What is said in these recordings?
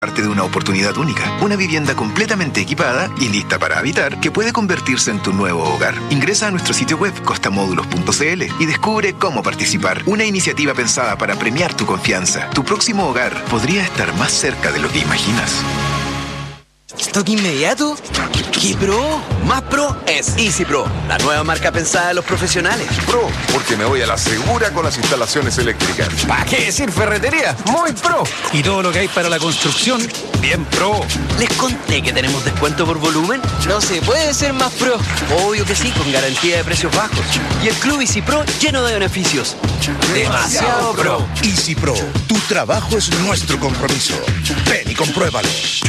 Parte de una oportunidad única, una vivienda completamente equipada y lista para habitar que puede convertirse en tu nuevo hogar. Ingresa a nuestro sitio web costamódulos.cl y descubre cómo participar. Una iniciativa pensada para premiar tu confianza. Tu próximo hogar podría estar más cerca de lo que imaginas. ¿Stock inmediato? ¿Qué pro? Más pro es Easy Pro, la nueva marca pensada de los profesionales. Pro, porque me voy a la segura con las instalaciones eléctricas. ¿Para qué decir ferretería? Muy pro. Y todo lo que hay para la construcción, bien pro. ¿Les conté que tenemos descuento por volumen? No se puede ser más pro. Obvio que sí, con garantía de precios bajos. Y el Club Easy Pro lleno de beneficios. Demasiado pro. Easy Pro, tu trabajo es nuestro compromiso. Ven y compruébalo.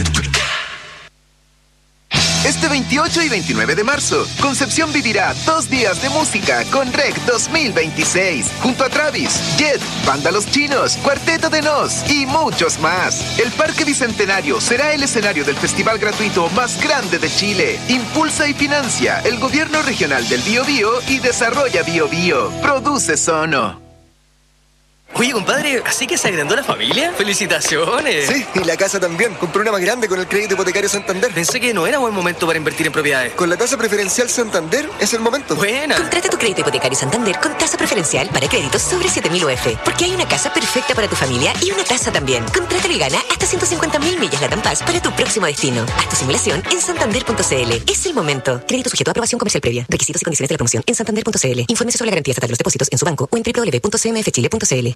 Este 28 y 29 de marzo, Concepción vivirá 2 días de música con REC 2026, junto a Travis, Jet, Banda Los Chinos, Cuarteto de Nos y muchos más. El Parque Bicentenario será el escenario del festival gratuito más grande de Chile. Impulsa y financia el Gobierno Regional del Biobío y desarrolla Biobío. Produce Sono. Oye, compadre, ¿así que se agrandó la familia? ¡Felicitaciones! Sí, y la casa también. Compré una más grande con el crédito hipotecario Santander. Pensé que no era buen momento para invertir en propiedades. Con la tasa preferencial Santander es el momento. ¡Buena! Contrata tu crédito hipotecario Santander con tasa preferencial para créditos sobre 7.000 UF. Porque hay una casa perfecta para tu familia y una tasa también. Contrátalo y gana hasta 150.000 millas Latam Pass para tu próximo destino. Haz tu simulación en santander.cl. Es el momento. Crédito sujeto a aprobación comercial previa. Requisitos y condiciones de la promoción en santander.cl. Infórmese sobre la garantía estatal de los depósitos en su banco o en www.cmfchile.cl.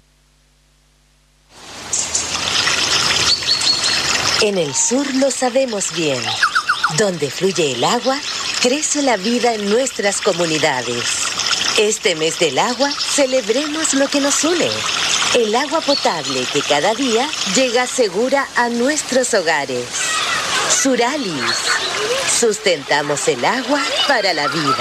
En el sur lo sabemos bien. Donde fluye el agua, crece la vida en nuestras comunidades. Este mes del agua, celebremos lo que nos une. El agua potable que cada día llega segura a nuestros hogares. Suralis. Sustentamos el agua para la vida.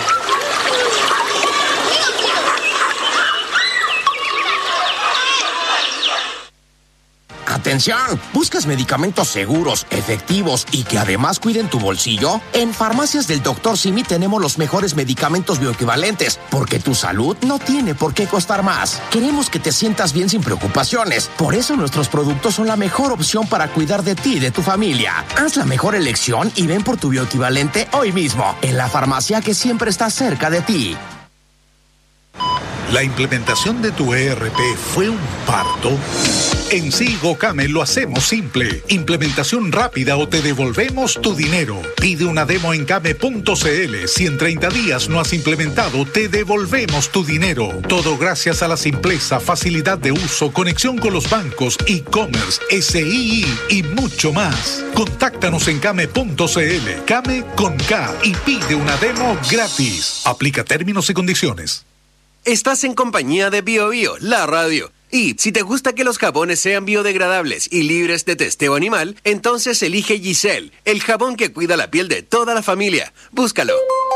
Atención, ¿buscas medicamentos seguros, efectivos y que además cuiden tu bolsillo? En Farmacias del Dr. Simi tenemos los mejores medicamentos bioequivalentes, porque tu salud no tiene por qué costar más. Queremos que te sientas bien sin preocupaciones. Por eso nuestros productos son la mejor opción para cuidar de ti y de tu familia. Haz la mejor elección y ven por tu bioequivalente hoy mismo, en la farmacia que siempre está cerca de ti. ¿La implementación de tu ERP fue un parto? En Sigo Came lo hacemos simple. Implementación rápida o te devolvemos tu dinero. Pide una demo en came.cl. Si en 30 días no has implementado, te devolvemos tu dinero. Todo gracias a la simpleza, facilidad de uso, conexión con los bancos, e-commerce, SII y mucho más. Contáctanos en came.cl. Came con K y pide una demo gratis. Aplica términos y condiciones. Estás en compañía de BioBio, la radio. Y si te gusta que los jabones sean biodegradables y libres de testeo animal, entonces elige Giselle, el jabón que cuida la piel de toda la familia. Búscalo.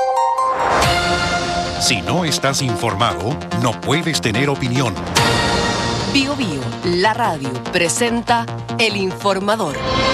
Si no estás informado, no puedes tener opinión. BioBio, la radio, presenta El Informador.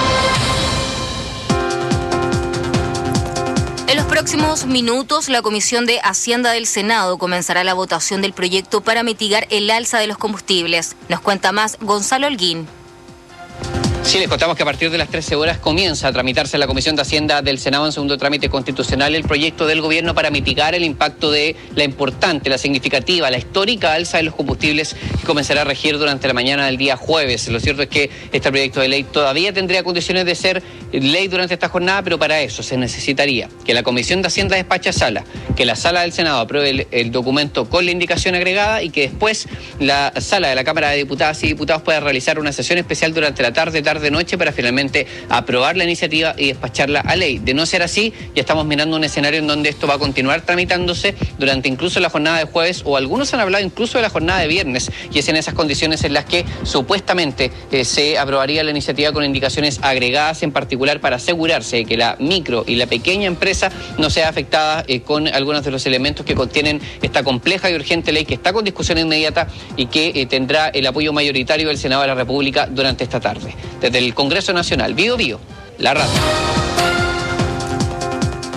En los próximos minutos, la Comisión de Hacienda del Senado comenzará la votación del proyecto para mitigar el alza de los combustibles. Nos cuenta más Gonzalo Holguín. Sí, les contamos que a partir de las 13 horas comienza a tramitarse en la Comisión de Hacienda del Senado en segundo trámite constitucional el proyecto del gobierno para mitigar el impacto de la importante, la significativa, la histórica alza de los combustibles que comenzará a regir durante la mañana del día jueves. Lo cierto es que este proyecto de ley todavía tendría condiciones de ser ley durante esta jornada, pero para eso se necesitaría que la Comisión de Hacienda despache a sala, que la sala del Senado apruebe el documento con la indicación agregada y que después la sala de la Cámara de Diputadas y Diputados pueda realizar una sesión especial durante la tarde-noche para finalmente aprobar la iniciativa y despacharla a ley. De no ser así, ya estamos mirando un escenario en donde esto va a continuar tramitándose durante incluso la jornada de jueves, o algunos han hablado incluso de la jornada de viernes, y es en esas condiciones en las que supuestamente se aprobaría la iniciativa con indicaciones agregadas, en particular para asegurarse de que la micro y la pequeña empresa no sea afectada con algunos de los elementos que contienen esta compleja y urgente ley que está con discusión inmediata y que tendrá el apoyo mayoritario del Senado de la República durante esta tarde. Desde el Congreso Nacional, BioBio, la radio.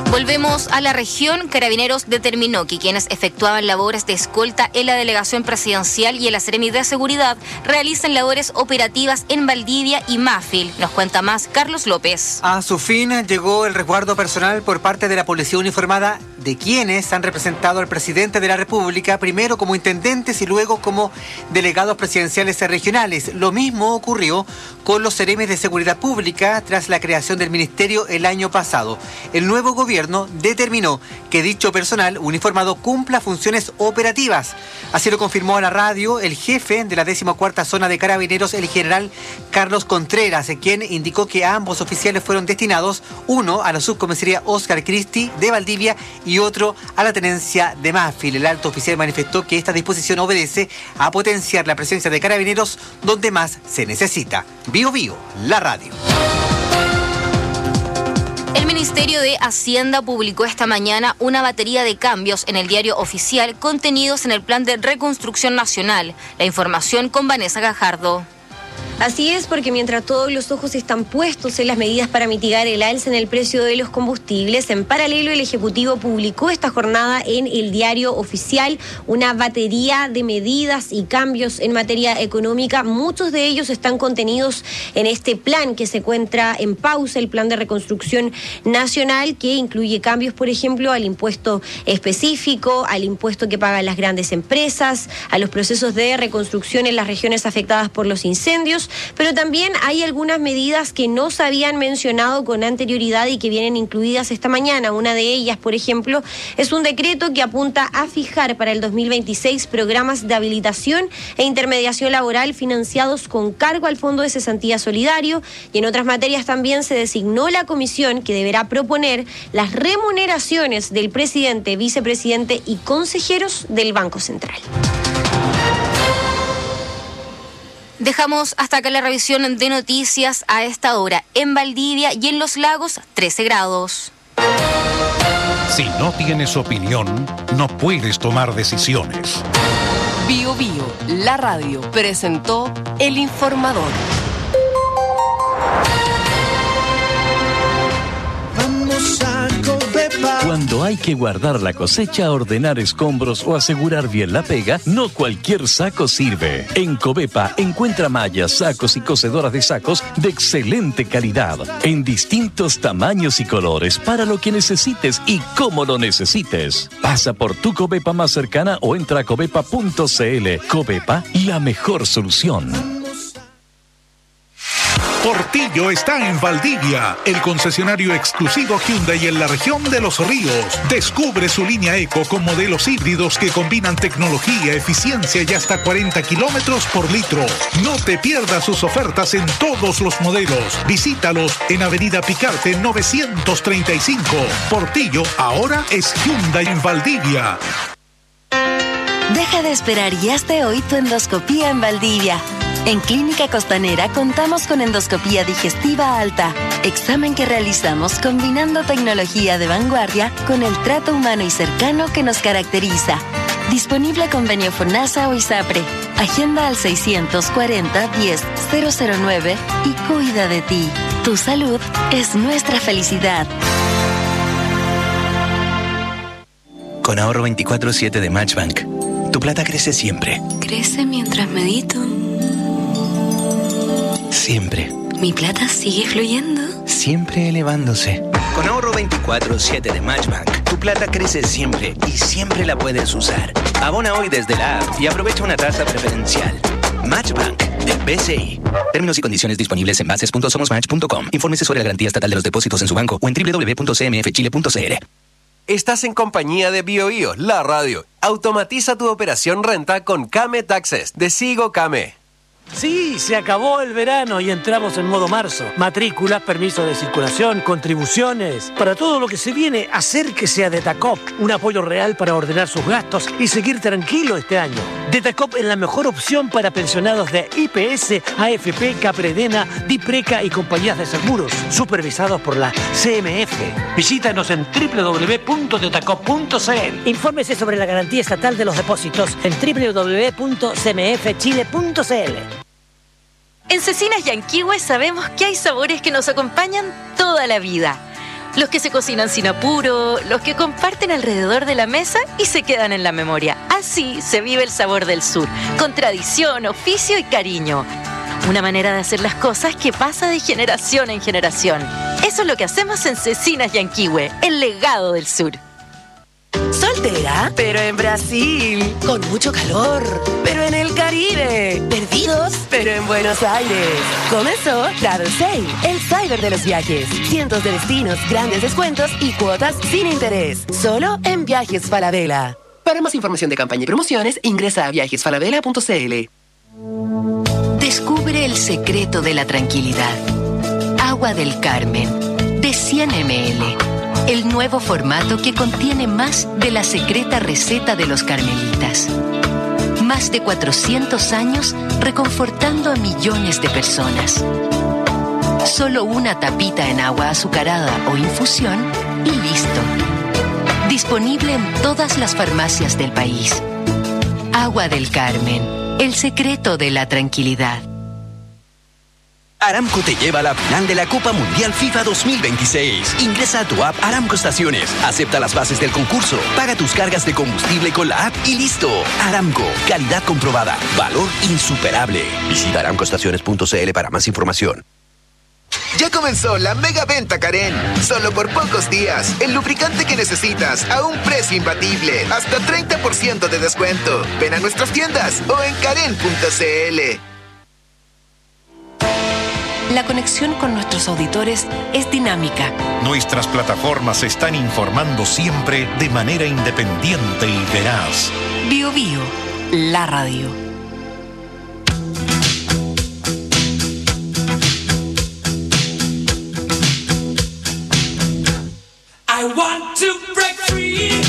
Volvemos a la región. Carabineros determinó que quienes efectuaban labores de escolta en la delegación presidencial y en la Seremi de Seguridad realicen labores operativas en Valdivia y Mafil. Nos cuenta más Carlos López. A su fin llegó el resguardo personal por parte de la policía uniformada de quienes han representado al presidente de la República, primero como intendentes y luego como delegados presidenciales regionales. Lo mismo ocurrió con los seremes de seguridad pública tras la creación del ministerio el año pasado. El nuevo gobierno determinó que dicho personal uniformado cumpla funciones operativas. Así lo confirmó a la radio el jefe de la 14ª zona de Carabineros, el general Carlos Contreras, quien indicó que ambos oficiales fueron destinados, uno a la subcomisaría Oscar Cristi de Valdivia y otro a la tenencia de Mafil. El alto oficial manifestó que esta disposición obedece a potenciar la presencia de Carabineros donde más se necesita. Bio Bio, la radio. El Ministerio de Hacienda publicó esta mañana una batería de cambios en el diario oficial contenidos en el Plan de Reconstrucción Nacional. La información con Vanessa Gajardo. Así es, porque mientras todos los ojos están puestos en las medidas para mitigar el alza en el precio de los combustibles, en paralelo el Ejecutivo publicó esta jornada en el diario oficial una batería de medidas y cambios en materia económica. Muchos de ellos están contenidos en este plan que se encuentra en pausa, el Plan de Reconstrucción Nacional, que incluye cambios, por ejemplo, al impuesto específico, al impuesto que pagan las grandes empresas, a los procesos de reconstrucción en las regiones afectadas por los incendios. Pero también hay algunas medidas que no se habían mencionado con anterioridad y que vienen incluidas esta mañana. Una de ellas, por ejemplo, es un decreto que apunta a fijar para el 2026 programas de habilitación e intermediación laboral financiados con cargo al Fondo de Cesantía Solidario, y en otras materias también se designó la comisión que deberá proponer las remuneraciones del presidente, vicepresidente y consejeros del Banco Central. Dejamos hasta acá la revisión de noticias a esta hora. En Valdivia y en Los Lagos, 13 grados. Si no tienes opinión, no puedes tomar decisiones. Bio Bio, la radio, presentó El Informador. Vamos a Covepa. Cuando hay que guardar la cosecha, ordenar escombros o asegurar bien la pega, no cualquier saco sirve. En Covepa encuentra mallas, sacos y cosedoras de sacos de excelente calidad, en distintos tamaños y colores, para lo que necesites y cómo lo necesites. Pasa por tu Covepa más cercana o entra a covepa.cl. Covepa, la mejor solución. Portillo está en Valdivia, el concesionario exclusivo Hyundai en la región de Los Ríos. Descubre su línea Eco con modelos híbridos que combinan tecnología, eficiencia y hasta 40 kilómetros por litro. No te pierdas sus ofertas en todos los modelos. Visítalos en Avenida Picarte 935. Portillo ahora es Hyundai en Valdivia. Deja de esperar y hazte hoy tu endoscopía en Valdivia. En Clínica Costanera contamos con endoscopía digestiva alta, examen que realizamos combinando tecnología de vanguardia con el trato humano y cercano que nos caracteriza. Disponible convenio FONASA o ISAPRE. Agenda al 640-10-009 y cuida de ti. Tu salud es nuestra felicidad. Con ahorro 24/7 de Matchbank, tu plata crece siempre. Crece mientras medito. Siempre. Mi plata sigue fluyendo. Siempre elevándose. Con ahorro 24/7 de Matchbank, tu plata crece siempre y siempre la puedes usar. Abona hoy desde la app y aprovecha una tasa preferencial. Matchbank de BCI. Términos y condiciones disponibles en bases.somosmatch.com. Infórmese sobre la garantía estatal de los depósitos en su banco o en www.cmfchile.cl. Estás en compañía de Bio Bio, la radio. Automatiza tu operación renta con Kame Taxes de Sigo Kame. Sí, se acabó el verano y entramos en modo marzo. Matrículas, permisos de circulación, contribuciones. Para todo lo que se viene, acérquese a Detacop. Un apoyo real para ordenar sus gastos y seguir tranquilo este año. Detacop es la mejor opción para pensionados de IPS, AFP, Capredena, Dipreca y compañías de seguros, supervisados por la CMF. Visítanos en www.detacop.cl. Infórmese sobre la garantía estatal de los depósitos en www.cmfchile.cl. En Cecinas Yanquihue sabemos que hay sabores que nos acompañan toda la vida. Los que se cocinan sin apuro, los que comparten alrededor de la mesa y se quedan en la memoria. Así se vive el sabor del sur, con tradición, oficio y cariño. Una manera de hacer las cosas que pasa de generación en generación. Eso es lo que hacemos en Cecinas Yanquihue, el legado del sur. Soltera, pero en Brasil. Con mucho calor, pero en el Caribe. Perdidos, pero en Buenos Aires. Comenzó Travel Sale, el cyber de los viajes. Cientos de destinos, grandes descuentos y cuotas sin interés. Solo en Viajes Falabella. Para más información de campaña y promociones, ingresa a viajesfalabella.cl. Descubre el secreto de la tranquilidad. Agua del Carmen, de 100 ml. El nuevo formato que contiene más de la secreta receta de los carmelitas. Más de 400 años reconfortando a millones de personas. Solo una tapita en agua azucarada o infusión y listo. Disponible en todas las farmacias del país. Agua del Carmen, el secreto de la tranquilidad. Aramco te lleva a la final de la Copa Mundial FIFA 2026. Ingresa a tu app Aramco Estaciones, acepta las bases del concurso, paga tus cargas de combustible con la app y listo. Aramco, calidad comprobada, valor insuperable. Visita aramcoestaciones.cl para más información. Ya comenzó la mega venta Karen. Solo por pocos días. El lubricante que necesitas a un precio imbatible. Hasta 30% de descuento. Ven a nuestras tiendas o en karen.cl. La conexión con nuestros auditores es dinámica. Nuestras plataformas están informando siempre de manera independiente y veraz. Bio Bio, la radio. I want to break free.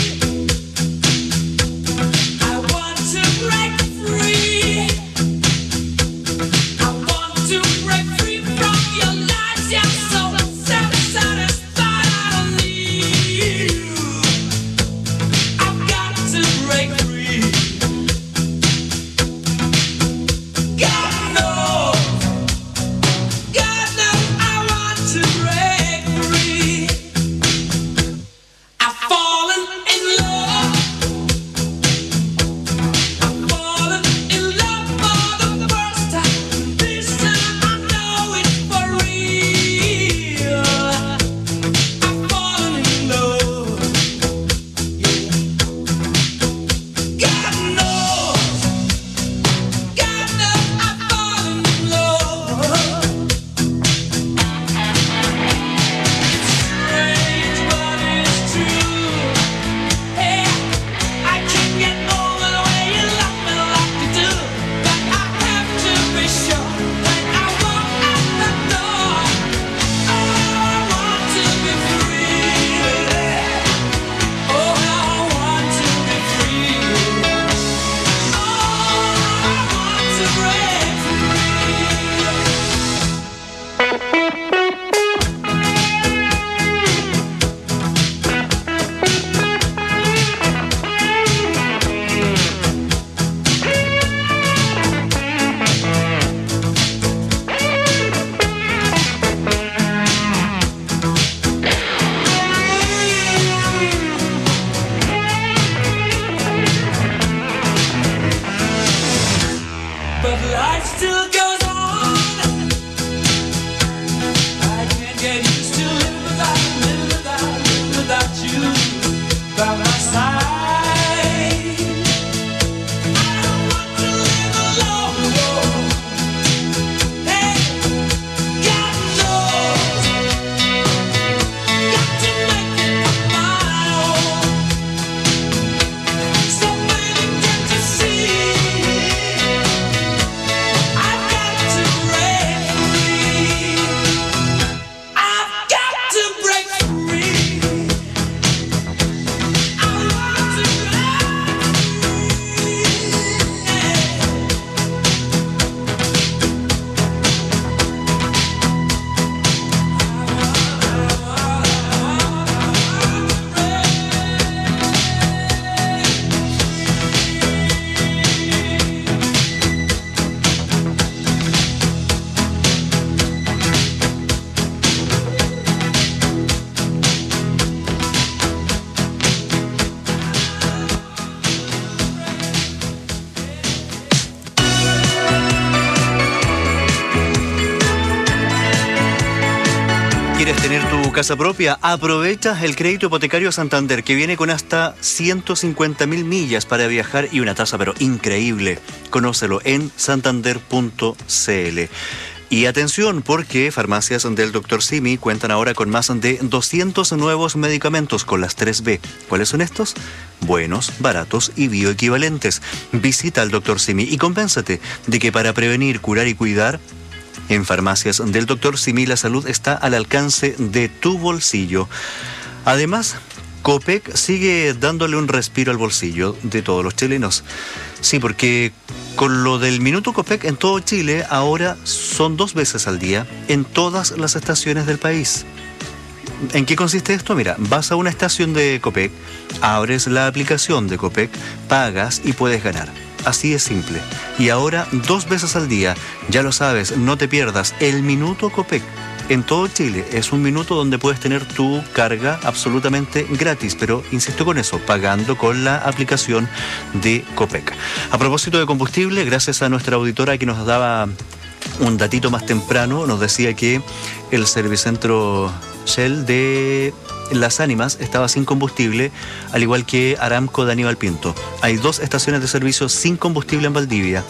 quieres tener tu casa propia, aprovecha el crédito hipotecario Santander, que viene con hasta 150.000 millas para viajar y una tasa pero increíble. Conócelo en santander.cl. Y atención, porque farmacias del Dr. Simi cuentan ahora con más de 200 nuevos medicamentos con las 3B. ¿Cuáles son estos? Buenos, baratos y bioequivalentes. Visita al Dr. Simi y convéncete de que para prevenir, curar y cuidar, en farmacias del Dr. Simi la salud está al alcance de tu bolsillo. Además, Copec sigue dándole un respiro al bolsillo de todos los chilenos. Sí, porque con lo del minuto Copec en todo Chile, ahora son 2 veces al día en todas las estaciones del país. ¿En qué consiste esto? Mira, vas a una estación de Copec, abres la aplicación de Copec, pagas y puedes ganar. Así es simple. Y ahora 2 veces al día, ya lo sabes, no te pierdas el minuto Copec. En todo Chile es un minuto donde puedes tener tu carga absolutamente gratis, pero insisto con eso, pagando con la aplicación de Copec. A propósito de combustible, gracias a nuestra auditora que nos daba un datito más temprano, nos decía que el Servicentro Shell de Las Ánimas estaba sin combustible, al igual que Aramco de Aníbal Pinto. Hay 2 estaciones de servicio sin combustible en Valdivia.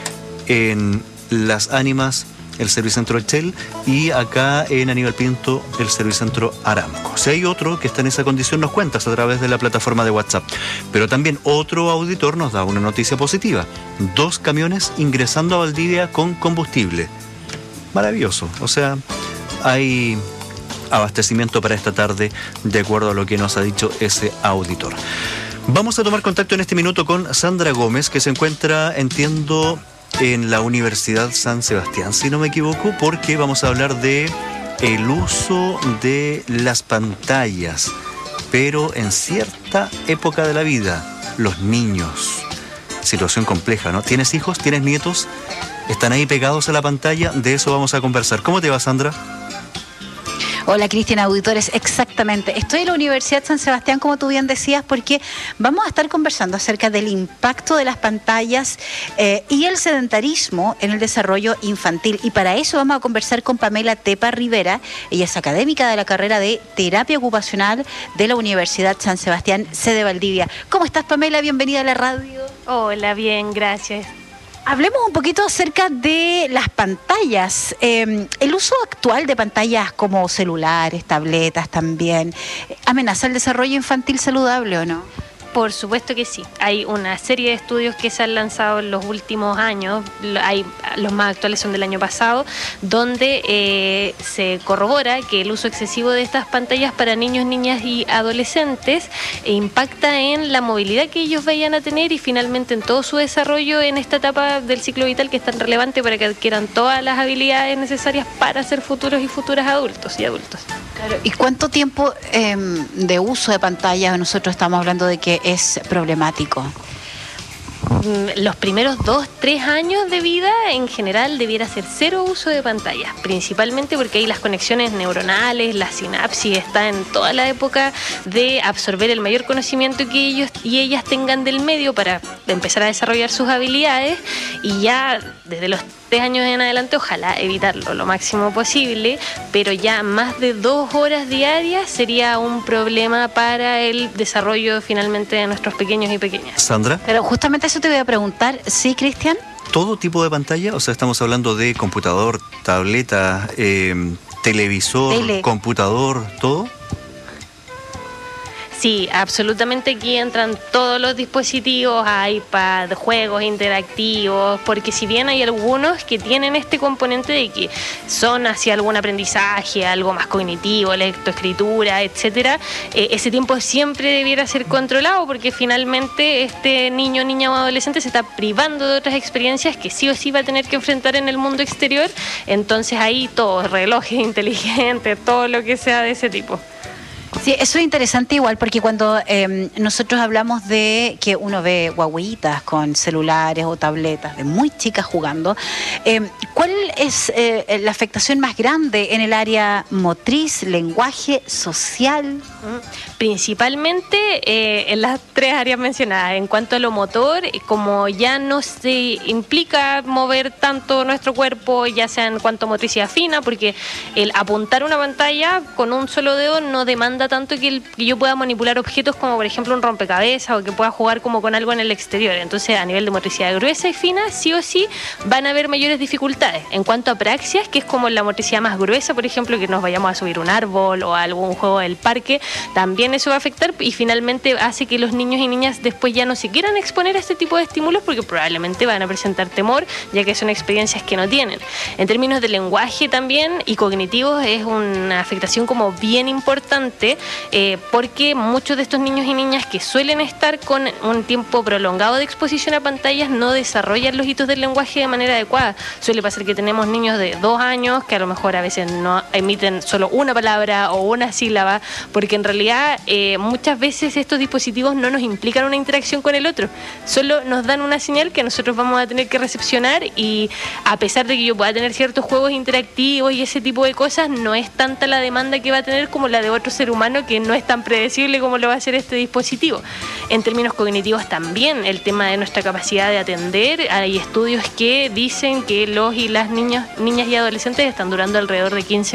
En Las Ánimas, el Servicentro Shell, y acá en Aníbal Pinto, el Servicentro Aramco. Si hay otro que está en esa condición, nos cuentas a través de la plataforma de WhatsApp. Pero también otro auditor nos da una noticia positiva. 2 camiones ingresando a Valdivia con combustible. Maravilloso. O sea, hay abastecimiento para esta tarde, de acuerdo a lo que nos ha dicho ese auditor. Vamos a tomar contacto en este minuto con Sandra Gómez, que se encuentra, entiendo, en la Universidad San Sebastián, si no me equivoco, porque vamos a hablar de el uso de las pantallas, pero en cierta época de la vida, los niños. Situación compleja, ¿no? ¿Tienes hijos? ¿Tienes nietos? ¿Están ahí pegados a la pantalla? De eso vamos a conversar. ¿Cómo te va, Sandra? Hola, Cristian, auditores, exactamente. Estoy en la Universidad San Sebastián, como tú bien decías, porque vamos a estar conversando acerca del impacto de las pantallas y el sedentarismo en el desarrollo infantil. Y para eso vamos a conversar con Pamela Tepa Rivera. Ella es académica de la carrera de Terapia Ocupacional de la Universidad San Sebastián, sede Valdivia. ¿Cómo estás, Pamela? Bienvenida a la radio. Hola, bien, gracias. Hablemos un poquito acerca de las pantallas. El uso actual de pantallas como celulares, tabletas también, ¿amenaza el desarrollo infantil saludable o no? Por supuesto que sí. Hay una serie de estudios que se han lanzado en los últimos años, los más actuales son del año pasado, donde se corrobora que el uso excesivo de estas pantallas para niños, niñas y adolescentes impacta en la movilidad que ellos vayan a tener y finalmente en todo su desarrollo en esta etapa del ciclo vital que es tan relevante para que adquieran todas las habilidades necesarias para ser futuros y futuras adultos y adultos. Claro. ¿Y cuánto tiempo de uso de pantallas nosotros estamos hablando de que es problemático? Los primeros 2-3 años de vida en general debiera ser 0 uso de pantallas, principalmente porque ahí las conexiones neuronales, la sinapsis está en toda la época de absorber el mayor conocimiento que ellos y ellas tengan del medio para empezar a desarrollar sus habilidades y ya desde los 3 años en adelante ojalá evitarlo lo máximo posible, pero ya más de 2 horas diarias sería un problema para el desarrollo finalmente de nuestros pequeños y pequeñas. Sandra. Pero justamente eso te voy a preguntar, ¿sí, Cristian? ¿Todo tipo de pantalla? O sea, estamos hablando de computador, tableta, televisor, computador, ¿todo? Sí, absolutamente aquí entran todos los dispositivos, iPad, juegos interactivos, porque si bien hay algunos que tienen este componente de que son hacia algún aprendizaje, algo más cognitivo, lectoescritura, etcétera, ese tiempo siempre debiera ser controlado porque finalmente este niño, niña o adolescente se está privando de otras experiencias que sí o sí va a tener que enfrentar en el mundo exterior, entonces ahí todo, relojes inteligentes, todo lo que sea de ese tipo. Sí, eso es interesante igual, porque cuando nosotros hablamos de que uno ve guaguitas con celulares o tabletas de muy chicas jugando, ¿cuál es la afectación más grande en el área motriz, lenguaje, social? Principalmente en las tres áreas mencionadas. En cuanto a lo motor, como ya no se implica mover tanto nuestro cuerpo, ya sea en cuanto a motricidad fina, porque el apuntar una pantalla con un solo dedo no demanda tanto que yo pueda manipular objetos como por ejemplo un rompecabezas o que pueda jugar como con algo en el exterior. Entonces a nivel de motricidad gruesa y fina, sí o sí van a haber mayores dificultades. En cuanto a praxias, que es como la motricidad más gruesa, por ejemplo, que nos vayamos a subir un árbol o a algún juego del parque, también eso va a afectar y finalmente hace que los niños y niñas después ya no se quieran exponer a este tipo de estímulos porque probablemente van a presentar temor, ya que son experiencias que no tienen. En términos de lenguaje también y cognitivos es una afectación como bien importante, porque muchos de estos niños y niñas que suelen estar con un tiempo prolongado de exposición a pantallas no desarrollan los hitos del lenguaje de manera adecuada. Suele pasar que tenemos niños de 2 años que a lo mejor a veces no emiten solo una palabra o una sílaba, porque en realidad muchas veces estos dispositivos no nos implican una interacción con el otro, solo nos dan una señal que nosotros vamos a tener que recepcionar, y a pesar de que yo pueda tener ciertos juegos interactivos y ese tipo de cosas, no es tanta la demanda que va a tener como la de otro ser humano, que no es tan predecible como lo va a hacer este dispositivo. En términos cognitivos también, el tema de nuestra capacidad de atender, hay estudios que dicen que los y las niñas y adolescentes están durando alrededor de 15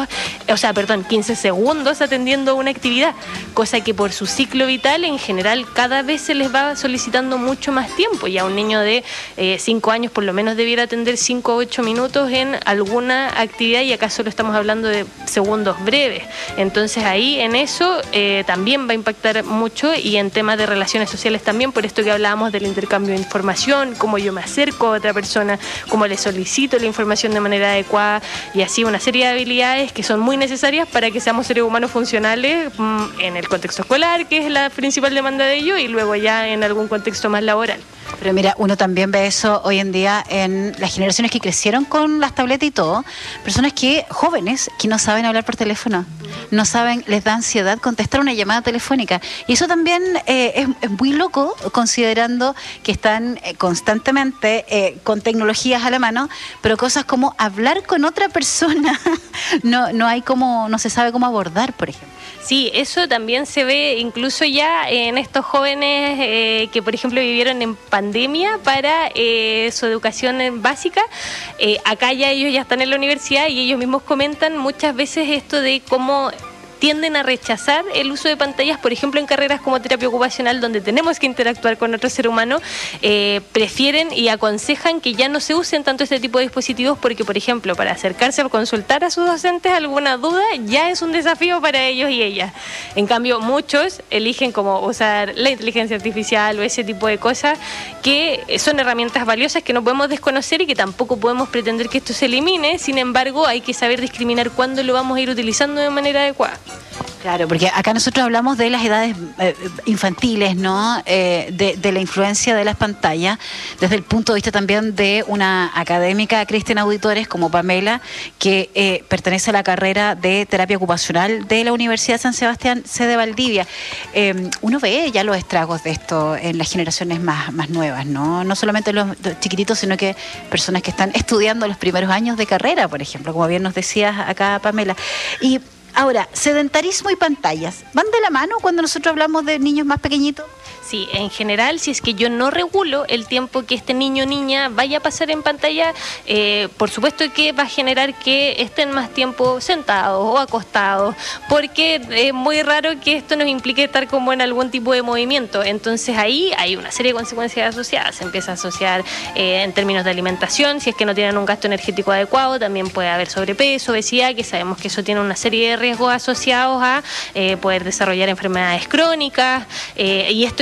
segundos atendiendo una actividad, cosa que por su ciclo vital en general cada vez se les va solicitando mucho más tiempo. Ya un niño de 5 años por lo menos debiera atender 5 o 8 minutos en alguna actividad, y acá solo estamos hablando de segundos breves. Entonces ahí en eso también va a impactar mucho, y en temas de relaciones sociales también, por esto que hablábamos del intercambio de información, cómo yo me acerco a otra persona, cómo le solicito la información de manera adecuada, y así una serie de habilidades que son muy necesarias para que seamos seres humanos funcionales en el contexto escolar, que es la principal demanda de ello, y luego ya en algún contexto más laboral. Pero mira, uno también ve eso hoy en día en las generaciones que crecieron con las tabletas y todo, personas jóvenes que no saben hablar por teléfono, no saben, les da ansiedad contestar una llamada telefónica, y eso también es muy loco, considerando que están constantemente con tecnologías a la mano, pero cosas como hablar con otra persona no se sabe cómo abordar, por ejemplo. Sí, eso también se ve incluso ya en estos jóvenes que, por ejemplo, vivieron en pandemia para su educación básica. Acá ya ellos ya están en la universidad y ellos mismos comentan muchas veces esto de cómo tienden a rechazar el uso de pantallas, por ejemplo, en carreras como terapia ocupacional, donde tenemos que interactuar con otro ser humano, prefieren y aconsejan que ya no se usen tanto este tipo de dispositivos porque, por ejemplo, para acercarse a consultar a sus docentes alguna duda ya es un desafío para ellos y ellas. En cambio, muchos eligen como usar la inteligencia artificial o ese tipo de cosas que son herramientas valiosas que no podemos desconocer y que tampoco podemos pretender que esto se elimine. Sin embargo, hay que saber discriminar cuándo lo vamos a ir utilizando de manera adecuada. Claro, porque acá nosotros hablamos de las edades infantiles, ¿no? De la influencia de las pantallas, desde el punto de vista también de una académica, Cristian Auditores, como Pamela, que pertenece a la carrera de terapia ocupacional de la Universidad de San Sebastián, sede Valdivia. Uno ve ya los estragos de esto en las generaciones más nuevas, ¿no? No solamente los chiquititos, sino que personas que están estudiando los primeros años de carrera, por ejemplo, como bien nos decías acá, Pamela. Y ahora, sedentarismo y pantallas, ¿van de la mano cuando nosotros hablamos de niños más pequeñitos? Sí, en general, si es que yo no regulo el tiempo que este niño o niña vaya a pasar en pantalla, por supuesto que va a generar que estén más tiempo sentados o acostados, porque es muy raro que esto nos implique estar como en algún tipo de movimiento. Entonces ahí hay una serie de consecuencias asociadas. Se empieza a asociar en términos de alimentación, si es que no tienen un gasto energético adecuado, también puede haber sobrepeso, obesidad, que sabemos que eso tiene una serie de riesgos asociados a poder desarrollar enfermedades crónicas, y esto que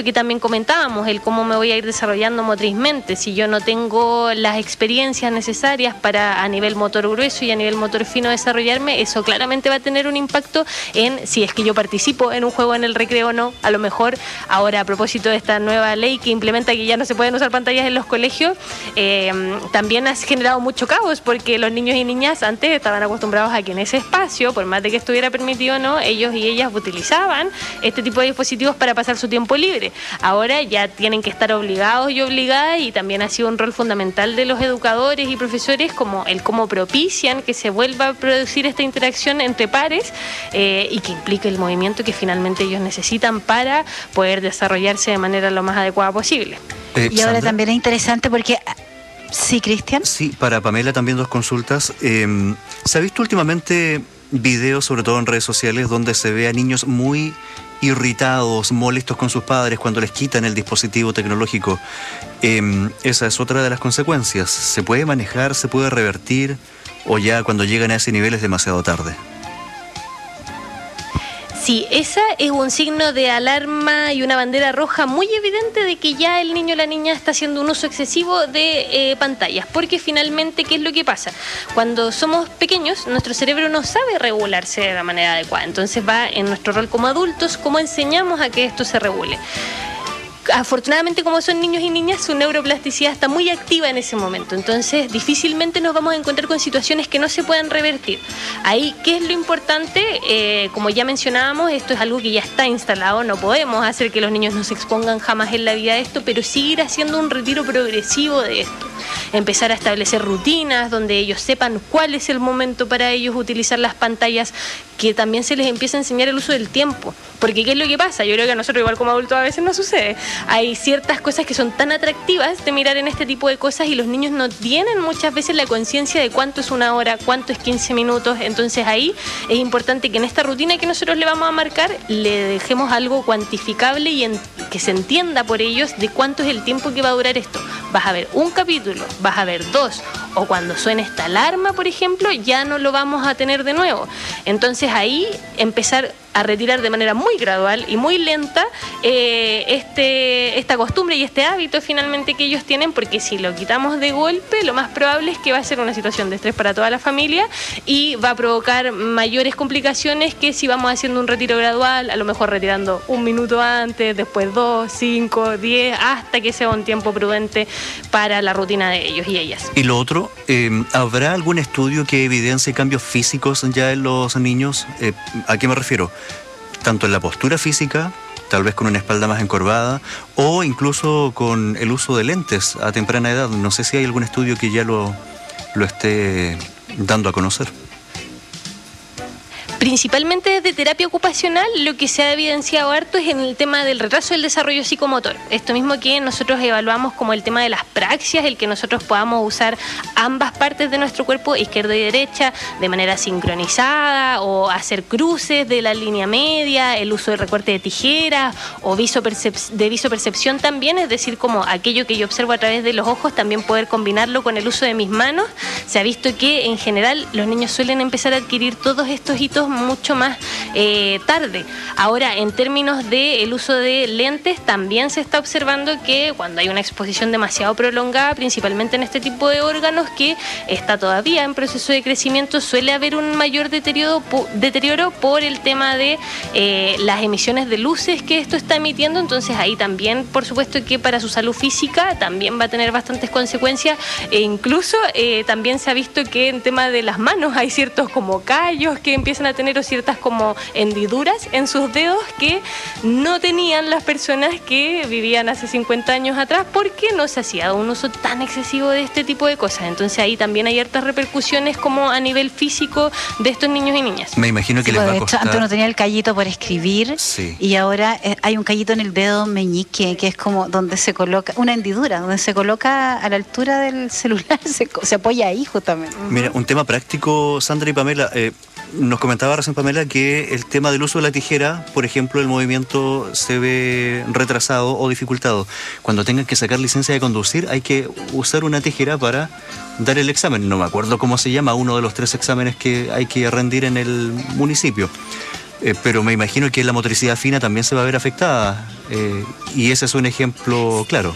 que también comentábamos, el cómo me voy a ir desarrollando motrizmente. Si yo no tengo las experiencias necesarias para a nivel motor grueso y a nivel motor fino desarrollarme, eso claramente va a tener un impacto en si es que yo participo en un juego en el recreo o no. A lo mejor ahora, a propósito de esta nueva ley que implementa que ya no se pueden usar pantallas en los colegios, también ha generado mucho caos, porque los niños y niñas antes estaban acostumbrados a que en ese espacio, por más de que estuviera permitido o no, ellos y ellas utilizaban este tipo de dispositivos para pasar su tiempo libre. Ahora ya tienen que estar obligados y obligadas, y también ha sido un rol fundamental de los educadores y profesores como el cómo propician que se vuelva a producir esta interacción entre pares y que implique el movimiento que finalmente ellos necesitan para poder desarrollarse de manera lo más adecuada posible. Y ahora también es interesante porque... Sí, Cristian. Sí, para Pamela también 2 consultas. ¿Se ha visto últimamente videos, sobre todo en redes sociales, donde se ve a niños muy irritados, molestos con sus padres cuando les quitan el dispositivo tecnológico? Esa es otra de las consecuencias. ¿Se puede manejar, se puede revertir, o ya cuando llegan a ese nivel es demasiado tarde? Sí, esa es un signo de alarma y una bandera roja muy evidente de que ya el niño o la niña está haciendo un uso excesivo de pantallas, porque finalmente, ¿qué es lo que pasa? Cuando somos pequeños, nuestro cerebro no sabe regularse de la manera adecuada, entonces va en nuestro rol como adultos, cómo enseñamos a que esto se regule. Afortunadamente, como son niños y niñas, su neuroplasticidad está muy activa en ese momento, entonces difícilmente nos vamos a encontrar con situaciones que no se puedan revertir. Ahí, ¿qué es lo importante? Como ya mencionábamos, esto es algo que ya está instalado, no podemos hacer que los niños no se expongan jamás en la vida a esto, pero sí ir haciendo un retiro progresivo de esto. Empezar a establecer rutinas donde ellos sepan cuál es el momento para ellos utilizar las pantallas, que también se les empieza a enseñar el uso del tiempo. Porque ¿qué es lo que pasa? Yo creo que a nosotros igual como adultos a veces nos sucede. Hay ciertas cosas que son tan atractivas de mirar en este tipo de cosas y los niños no tienen muchas veces la conciencia de cuánto es una hora, cuánto es 15 minutos. Entonces ahí es importante que en esta rutina que nosotros le vamos a marcar le dejemos algo cuantificable y que se entienda por ellos de cuánto es el tiempo que va a durar esto. Vas a ver un capítulo, vas a ver 2, o cuando suene esta alarma, por ejemplo, ya no lo vamos a tener de nuevo. Entonces ahí empezar a retirar de manera muy gradual y muy lenta esta costumbre y este hábito finalmente que ellos tienen, porque si lo quitamos de golpe, lo más probable es que va a ser una situación de estrés para toda la familia y va a provocar mayores complicaciones que si vamos haciendo un retiro gradual, a lo mejor retirando 1 minuto antes, después 2, 5, 10, hasta que sea un tiempo prudente para la rutina de ellos y ellas. Y lo otro, ¿habrá algún estudio que evidencie cambios físicos ya en los niños? ¿A qué me refiero? Tanto en la postura física, tal vez con una espalda más encorvada, o incluso con el uso de lentes a temprana edad. No sé si hay algún estudio que ya lo esté dando a conocer. Principalmente desde terapia ocupacional, lo que se ha evidenciado harto es en el tema del retraso del desarrollo psicomotor. Esto mismo que nosotros evaluamos como el tema de las praxias, el que nosotros podamos usar ambas partes de nuestro cuerpo, izquierda y derecha, de manera sincronizada, o hacer cruces de la línea media, el uso de recorte de tijeras, o de visopercepción también, es decir, como aquello que yo observo a través de los ojos, también poder combinarlo con el uso de mis manos. Se ha visto que en general los niños suelen empezar a adquirir todos estos hitos mucho más tarde. Ahora, en términos del uso de lentes, también se está observando que cuando hay una exposición demasiado prolongada, principalmente en este tipo de órganos que está todavía en proceso de crecimiento, suele haber un mayor deterioro por el tema de las emisiones de luces que esto está emitiendo. Entonces ahí también, por supuesto, que para su salud física también va a tener bastantes consecuencias, e incluso también se ha visto que en tema de las manos hay ciertos como callos que empiezan a tener, o ciertas como hendiduras en sus dedos que no tenían las personas que vivían hace 50 años atrás, porque no se hacía un uso tan excesivo de este tipo de cosas. Entonces ahí también hay hartas repercusiones como a nivel físico de estos niños y niñas. Me imagino que les va a costar. Antes uno tenía el callito por escribir, sí, y ahora hay un callito en el dedo meñique, que es como donde se coloca, una hendidura, donde se coloca a la altura del celular, se apoya ahí justamente. Mira, un tema práctico, Sandra y Pamela. Nos comentaba recién Pamela que el tema del uso de la tijera, por ejemplo, el movimiento se ve retrasado o dificultado. Cuando tengan que sacar licencia de conducir, hay que usar una tijera para dar el examen. No me acuerdo cómo se llama, uno de los 3 exámenes que hay que rendir en el municipio. Pero me imagino que la motricidad fina también se va a ver afectada. Y ese es un ejemplo claro.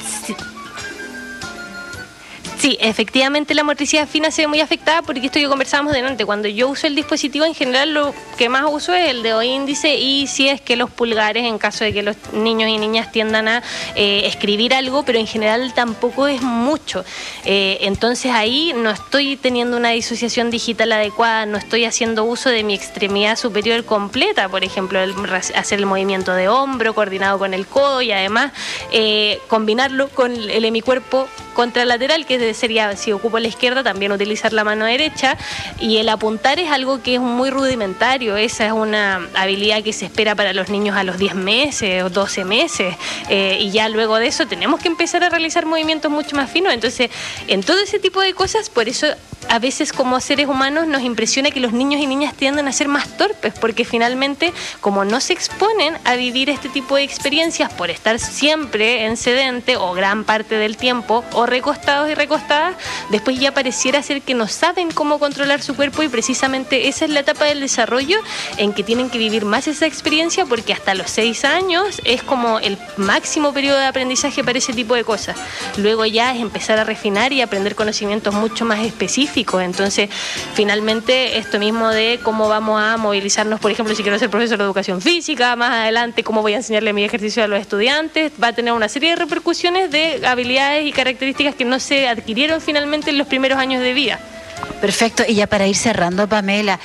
Sí, efectivamente la motricidad fina se ve muy afectada porque esto que conversábamos delante, cuando yo uso el dispositivo en general lo que más uso es el dedo índice y si es que los pulgares en caso de que los niños y niñas tiendan a escribir algo, pero en general tampoco es mucho. Entonces ahí no estoy teniendo una disociación digital adecuada, no estoy haciendo uso de mi extremidad superior completa, por ejemplo, hacer el movimiento de hombro coordinado con el codo y además combinarlo con el hemicuerpo contralateral, que sería, si ocupo la izquierda, también utilizar la mano derecha, y el apuntar es algo que es muy rudimentario. Esa es una habilidad que se espera para los niños a los 10 meses o 12 meses, y ya luego de eso tenemos que empezar a realizar movimientos mucho más finos. Entonces, en todo ese tipo de cosas, por eso a veces como seres humanos nos impresiona que los niños y niñas tienden a ser más torpes, porque finalmente, como no se exponen a vivir este tipo de experiencias por estar siempre en sedente o gran parte del tiempo, o recostados y recostadas, después ya pareciera ser que no saben cómo controlar su cuerpo, y precisamente esa es la etapa del desarrollo en que tienen que vivir más esa experiencia, porque hasta los 6 años es como el máximo periodo de aprendizaje para ese tipo de cosas. Luego ya es empezar a refinar y aprender conocimientos mucho más específicos. Entonces, finalmente, esto mismo de cómo vamos a movilizarnos, por ejemplo, si quiero ser profesor de educación física, más adelante cómo voy a enseñarle mi ejercicio a los estudiantes, va a tener una serie de repercusiones de habilidades y características que no se adquirieron finalmente en los primeros años de vida. Perfecto, y ya para ir cerrando, Pamela,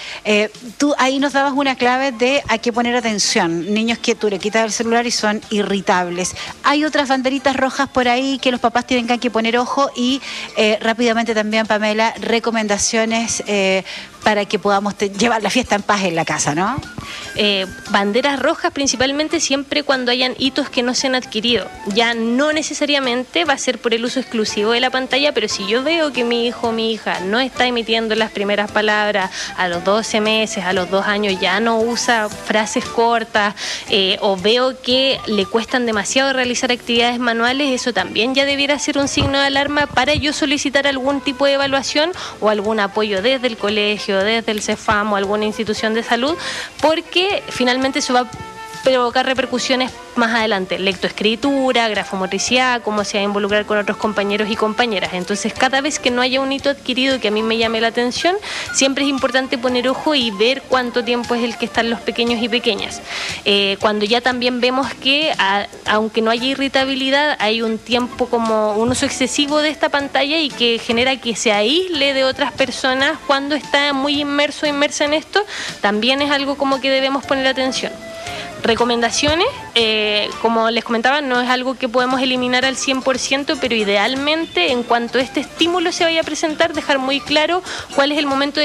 tú ahí nos dabas una clave de a qué poner atención. Niños que tú le quitas el celular y son irritables. Hay otras banderitas rojas por ahí que los papás tienen que poner ojo, y rápidamente también, Pamela, recomendaciones para que podamos llevar la fiesta en paz en la casa, ¿no? Banderas rojas principalmente siempre cuando hayan hitos que no se han adquirido. Ya no necesariamente va a ser por el uso exclusivo de la pantalla, pero si yo veo que mi hijo o mi hija no está emitiendo las primeras palabras a los 12 meses, a los 2 años, ya no usa frases cortas, o veo que le cuestan demasiado realizar actividades manuales, eso también ya debiera ser un signo de alarma para yo solicitar algún tipo de evaluación o algún apoyo desde el colegio, desde el CEFAM o alguna institución de salud, porque finalmente eso va a provocar repercusiones más adelante, lectoescritura, grafomotricidad, cómo se va a involucrar con otros compañeros y compañeras. Entonces, cada vez que no haya un hito adquirido que a mí me llame la atención, siempre es importante poner ojo y ver cuánto tiempo es el que están los pequeños y pequeñas. Cuando ya también vemos que, aunque no haya irritabilidad, hay un tiempo como un uso excesivo de esta pantalla y que genera que se aísle de otras personas cuando está muy inmerso o inmersa en esto, también es algo como que debemos poner atención. Recomendaciones, como les comentaba, no es algo que podemos eliminar al 100%, pero idealmente, en cuanto este estímulo se vaya a presentar, dejar muy claro cuál es el momento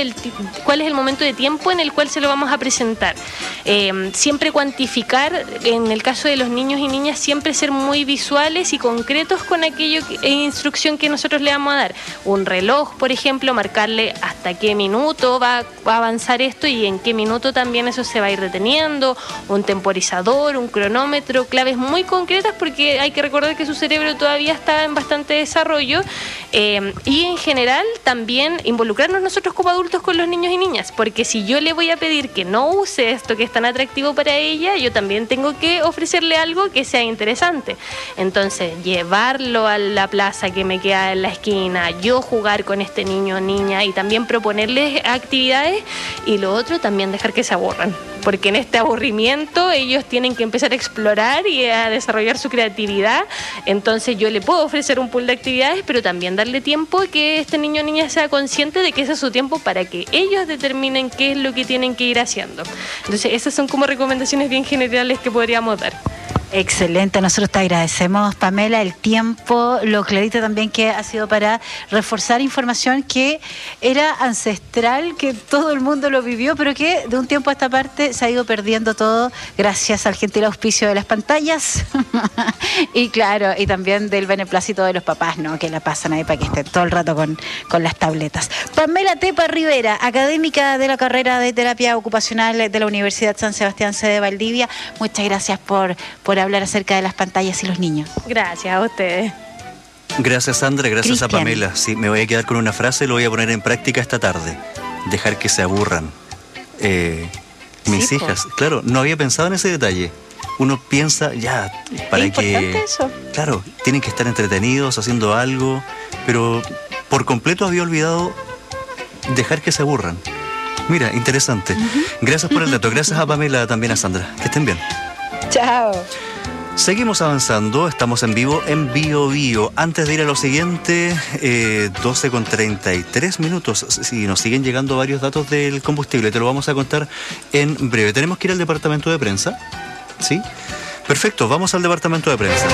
de tiempo en el cual se lo vamos a presentar. Siempre cuantificar, en el caso de los niños y niñas, siempre ser muy visuales y concretos con aquello instrucción que nosotros le vamos a dar. Un reloj, por ejemplo, marcarle hasta qué minuto va a avanzar esto y en qué minuto también eso se va a ir deteniendo, un temporizador, un cronómetro, claves muy concretas, porque hay que recordar que su cerebro todavía está en bastante desarrollo, y en general también involucrarnos nosotros como adultos con los niños y niñas, porque si yo le voy a pedir que no use esto que es tan atractivo para ella, yo también tengo que ofrecerle algo que sea interesante. Entonces, llevarlo a la plaza que me queda en la esquina, yo jugar con este niño o niña y también proponerles actividades, y lo otro también dejar que se aburran, porque en este aburrimiento ellos tienen que empezar a explorar y a desarrollar su creatividad. Entonces yo le puedo ofrecer un pool de actividades, pero también darle tiempo que este niño o niña sea consciente de que ese es su tiempo para que ellos determinen qué es lo que tienen que ir haciendo. Entonces esas son como recomendaciones bien generales que podríamos dar. Excelente, nosotros te agradecemos, Pamela, el tiempo, lo clarito también que ha sido para reforzar información que era ancestral, que todo el mundo lo vivió, pero que de un tiempo a esta parte se ha ido perdiendo todo gracias al gentil auspicio de las pantallas y claro, y también del beneplácito de los papás, ¿no? Que la pasan ahí para que estén todo el rato con las tabletas. Pamela Tepa Rivera, académica de la carrera de terapia ocupacional de la Universidad San Sebastián, sede Valdivia, muchas gracias por hablar acerca de las pantallas y los niños. Gracias a ustedes. Gracias, Sandra, gracias Cristian. a Pamela. Sí, me voy a quedar con una frase, lo voy a poner en práctica esta tarde. Dejar que se aburran. Mis hijas, claro, no había pensado en ese detalle. Uno piensa, ya, para que... eso. Claro, tienen que estar entretenidos, haciendo algo, pero por completo había olvidado dejar que se aburran. Mira, interesante. Gracias por el dato. Gracias a Pamela, también a Sandra. Que estén bien. Chao. Seguimos avanzando, estamos en vivo en Bio Bio. Antes de ir a lo siguiente, 12:33 minutos. Si nos siguen llegando varios datos del combustible, te lo vamos a contar en breve. Tenemos que ir al departamento de prensa, ¿sí? Perfecto, vamos al departamento de prensa.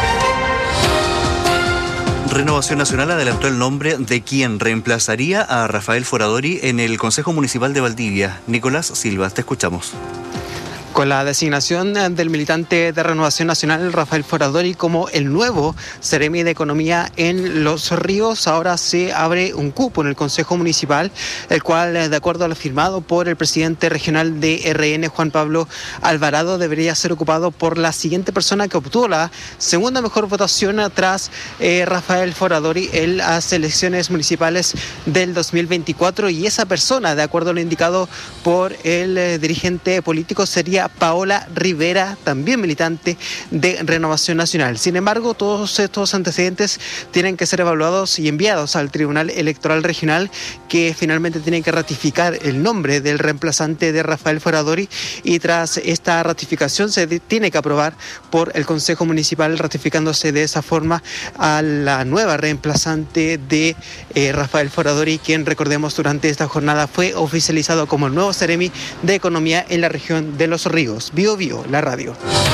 Renovación Nacional adelantó el nombre de quien reemplazaría a Rafael Foradori en el Consejo Municipal de Valdivia. Nicolás Silva, te escuchamos. Con la designación del militante de Renovación Nacional, Rafael Foradori, como el nuevo Seremi de Economía en Los Ríos, ahora se abre un cupo en el Consejo Municipal, el cual, de acuerdo a lo firmado por el presidente regional de RN, Juan Pablo Alvarado, debería ser ocupado por la siguiente persona que obtuvo la segunda mejor votación tras Rafael Foradori en las elecciones municipales del 2024, y esa persona, de acuerdo a lo indicado por el dirigente político, sería Paola Rivera, también militante de Renovación Nacional. Sin embargo, todos estos antecedentes tienen que ser evaluados y enviados al Tribunal Electoral Regional, que finalmente tiene que ratificar el nombre del reemplazante de Rafael Foradori, y tras esta ratificación se tiene que aprobar por el Consejo Municipal, ratificándose de esa forma a la nueva reemplazante de Rafael Foradori, quien, recordemos, durante esta jornada fue oficializado como el nuevo Seremi de Economía en la región de Los Ríos. Bio Bio, la radio.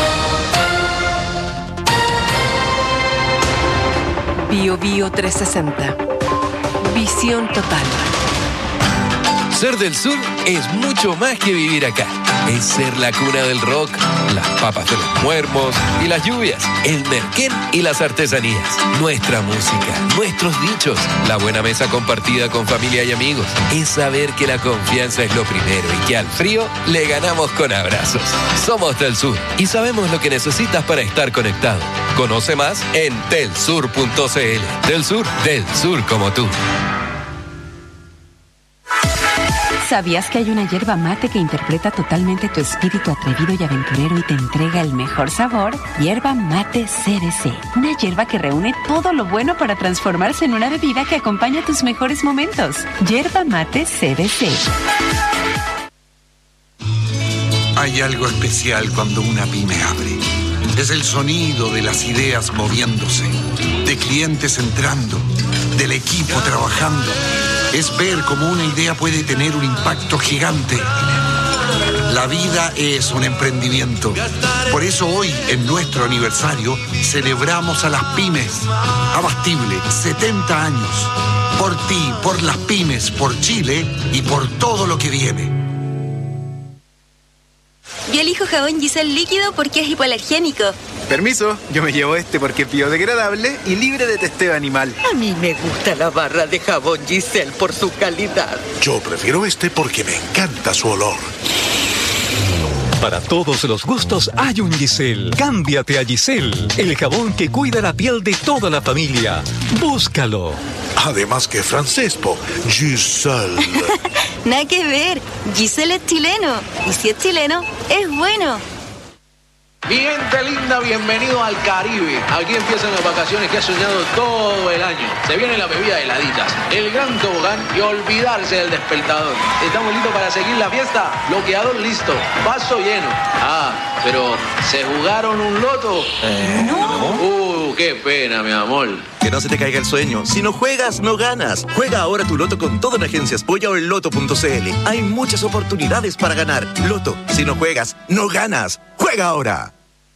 Bio Bio 360. Visión total. Ser del sur es mucho más que vivir acá. Es ser la cuna del rock, las papas de los muermos y las lluvias, el merquén y las artesanías, nuestra música, nuestros dichos, la buena mesa compartida con familia y amigos. Es saber que la confianza es lo primero y que al frío le ganamos con abrazos. Somos del sur y sabemos lo que necesitas para estar conectado. Conoce más en telsur.cl. Del sur como tú. ¿Sabías que hay una yerba mate que interpreta totalmente tu espíritu atrevido y aventurero y te entrega el mejor sabor? Yerba Mate CBC. Una yerba que reúne todo lo bueno para transformarse en una bebida que acompaña tus mejores momentos. Yerba Mate CBC. Hay algo especial cuando una pyme abre. Es el sonido de las ideas moviéndose, de clientes entrando, del equipo trabajando. Es ver cómo una idea puede tener un impacto gigante. La vida es un emprendimiento. Por eso hoy, en nuestro aniversario, celebramos a las pymes. Abastible, 70 años. Por ti, por las pymes, por Chile y por todo lo que viene. Yo elijo jabón Giselle líquido porque es hipoalergénico. Permiso, yo me llevo este porque es biodegradable y libre de testeo animal. A mí me gusta la barra de jabón Giselle por su calidad. Yo prefiero este porque me encanta su olor. Para todos los gustos hay un Giselle. Cámbiate a Giselle, el jabón que cuida la piel de toda la familia. Búscalo. Además que francés, Giselle. Nada que ver, Giselle es chileno. Y si es chileno, es bueno. Mi gente linda, bienvenido al Caribe. Aquí empiezan las vacaciones que has soñado todo el año. Se viene la bebida heladitas, el gran tobogán y olvidarse del despertador. ¿Estamos listos para seguir la fiesta? Bloqueador listo, vaso lleno. Ah, pero ¿se jugaron un loto? No. Qué pena, mi amor. Que no se te caiga el sueño. Si no juegas, no ganas. Juega ahora tu loto con todo en Agencias Polla o en loto.cl. Hay muchas oportunidades para ganar. Loto, si no juegas, no ganas. ¡Juega ahora!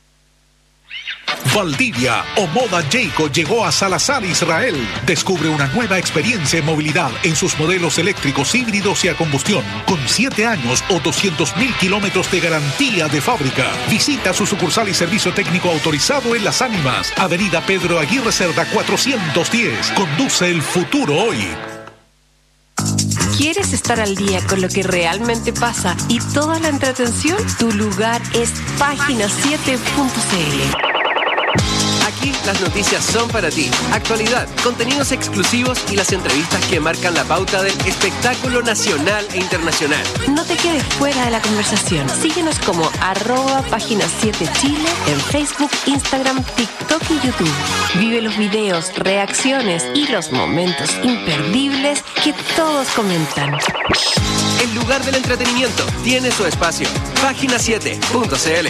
Valdivia o Moda Jayco llegó a Salazar, Israel. Descubre una nueva experiencia en movilidad en sus modelos eléctricos, híbridos y a combustión, con 7 años o 200.000 kilómetros de garantía de fábrica. Visita su sucursal y servicio técnico autorizado en Las Ánimas, Avenida Pedro Aguirre Cerda 410. Conduce el futuro hoy. ¿Quieres estar al día con lo que realmente pasa y toda la entretención? Tu lugar es Página7.cl. Aquí las noticias son para ti. Actualidad, contenidos exclusivos y las entrevistas que marcan la pauta del espectáculo nacional e internacional. No te quedes fuera de la conversación. Síguenos como @Página 7 Chile en Facebook, Instagram, TikTok y YouTube. Vive los videos, reacciones y los momentos imperdibles que todos comentan. El lugar del entretenimiento tiene su espacio. Página7.cl.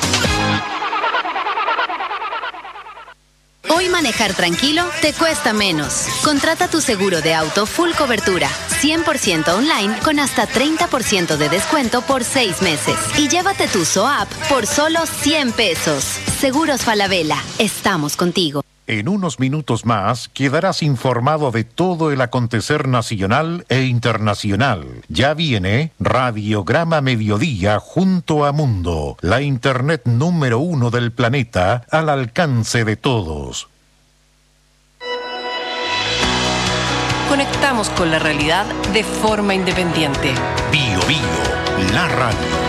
Hoy manejar tranquilo te cuesta menos. Contrata tu seguro de auto full cobertura, 100% online con hasta 30% de descuento por 6 meses. Y llévate tu SOAP por solo 100 pesos. Seguros Falabella, estamos contigo. En unos minutos más quedarás informado de todo el acontecer nacional e internacional. Ya viene Radiograma Mediodía junto a Mundo, la internet número 1 del planeta al alcance de todos. Conectamos con la realidad de forma independiente. Bio Bio, la radio.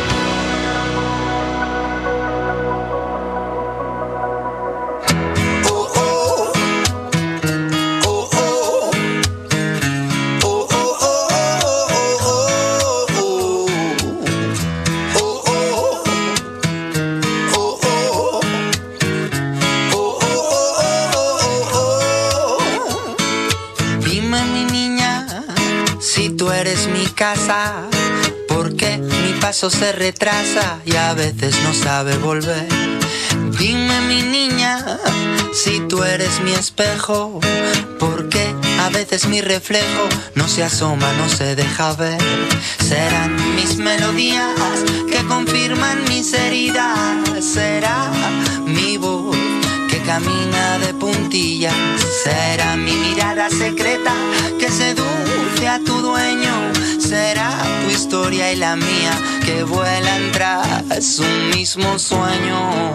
Casa, porque mi paso se retrasa y a veces no sabe volver. Dime mi niña, si tú eres mi espejo, porque a veces mi reflejo no se asoma, no se deja ver. Serán mis melodías que confirman mis heridas, será mi voz que camina de puntillas, será mi mirada secreta que seduce a tu dueño, será tu historia y la mía que vuelan tras un mismo sueño.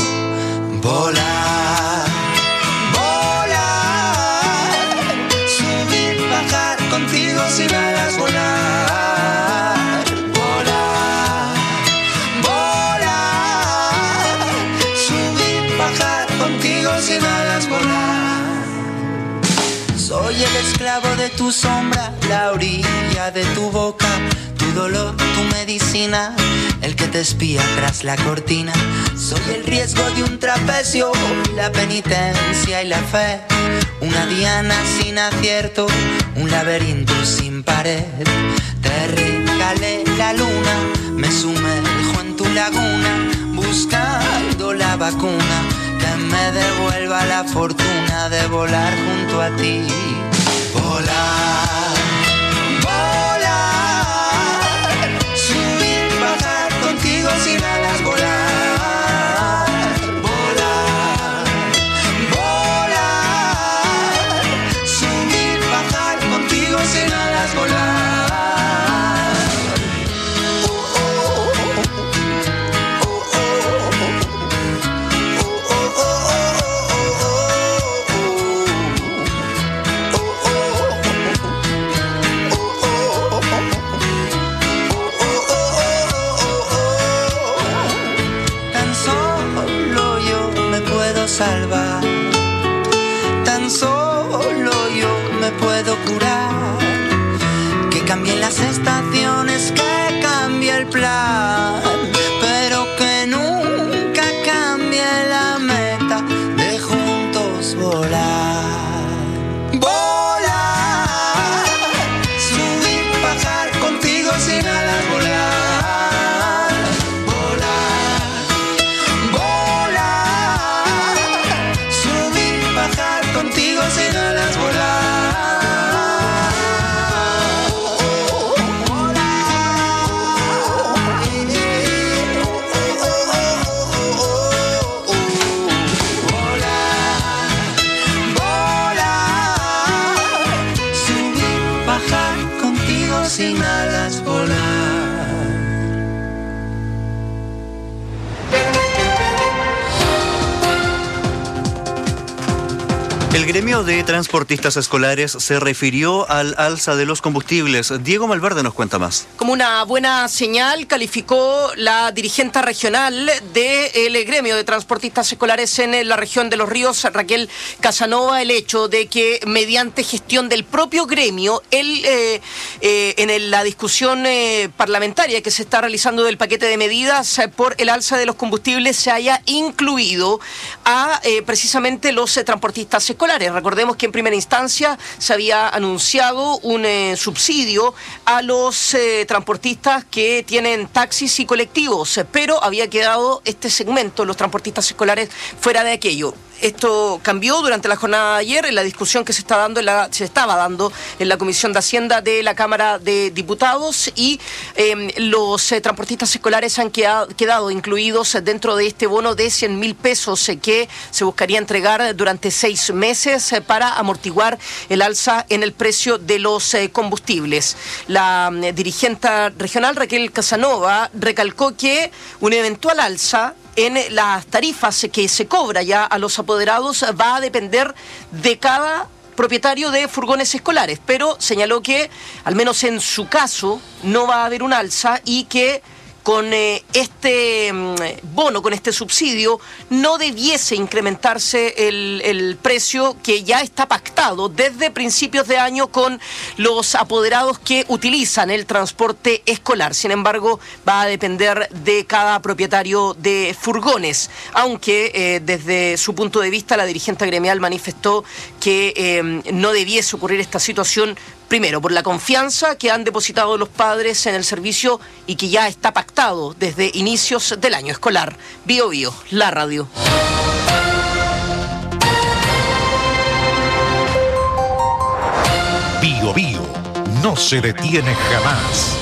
Volar, volar, subir, bajar contigo sin alas, volar, volar, volar, subir, bajar contigo sin alas, volar. Soy el esclavo de tu sombra, la orilla de tu boca, tu dolor, tu medicina, el que te espía tras la cortina. Soy el riesgo de un trapecio, la penitencia y la fe, una diana sin acierto, un laberinto sin pared. Te regalé la luna, me sumerjo en tu laguna, buscando la vacuna que me devuelva la fortuna de volar junto a ti. Volar, volar, subir, bajar contigo sin alas, volar, volar, volar, subir, bajar contigo sin alas, volar. Salvar, tan solo yo me puedo curar, que cambien las estaciones, que cambie el plan, pero que nunca cambie la meta de juntos volar. Volar, subir, bajar contigo sin alas, volar. El gremio de transportistas escolares se refirió al alza de los combustibles. Diego Malverde nos cuenta más. Como una buena señal calificó la dirigente regional del gremio de transportistas escolares en la región de Los Ríos, Raquel Casanova, el hecho de que mediante gestión del propio gremio, la discusión parlamentaria que se está realizando del paquete de medidas por el alza de los combustibles se haya incluido a precisamente los transportistas escolares. Recordemos que en primera instancia se había anunciado un subsidio a los transportistas que tienen taxis y colectivos, pero había quedado este segmento, los transportistas escolares, fuera de aquello. Esto cambió durante la jornada de ayer en la discusión que se estaba dando en la Comisión de Hacienda de la Cámara de Diputados y los transportistas escolares han quedado incluidos dentro de este bono de 100.000 pesos que se buscaría entregar durante 6 meses para amortiguar el alza en el precio de los combustibles. La dirigente regional Raquel Casanova recalcó que un eventual alza en las tarifas que se cobra ya a los apoderados va a depender de cada propietario de furgones escolares, pero señaló que, al menos en su caso, no va a haber un alza y que con este bono, con este subsidio, no debiese incrementarse el precio que ya está pactado desde principios de año con los apoderados que utilizan el transporte escolar. Sin embargo, va a depender de cada propietario de furgones, aunque desde su punto de vista la dirigente gremial manifestó que no debiese ocurrir esta situación. Primero, por la confianza que han depositado los padres en el servicio y que ya está pactado desde inicios del año escolar. Bio Bio, la radio. Bio Bio, no se detiene jamás.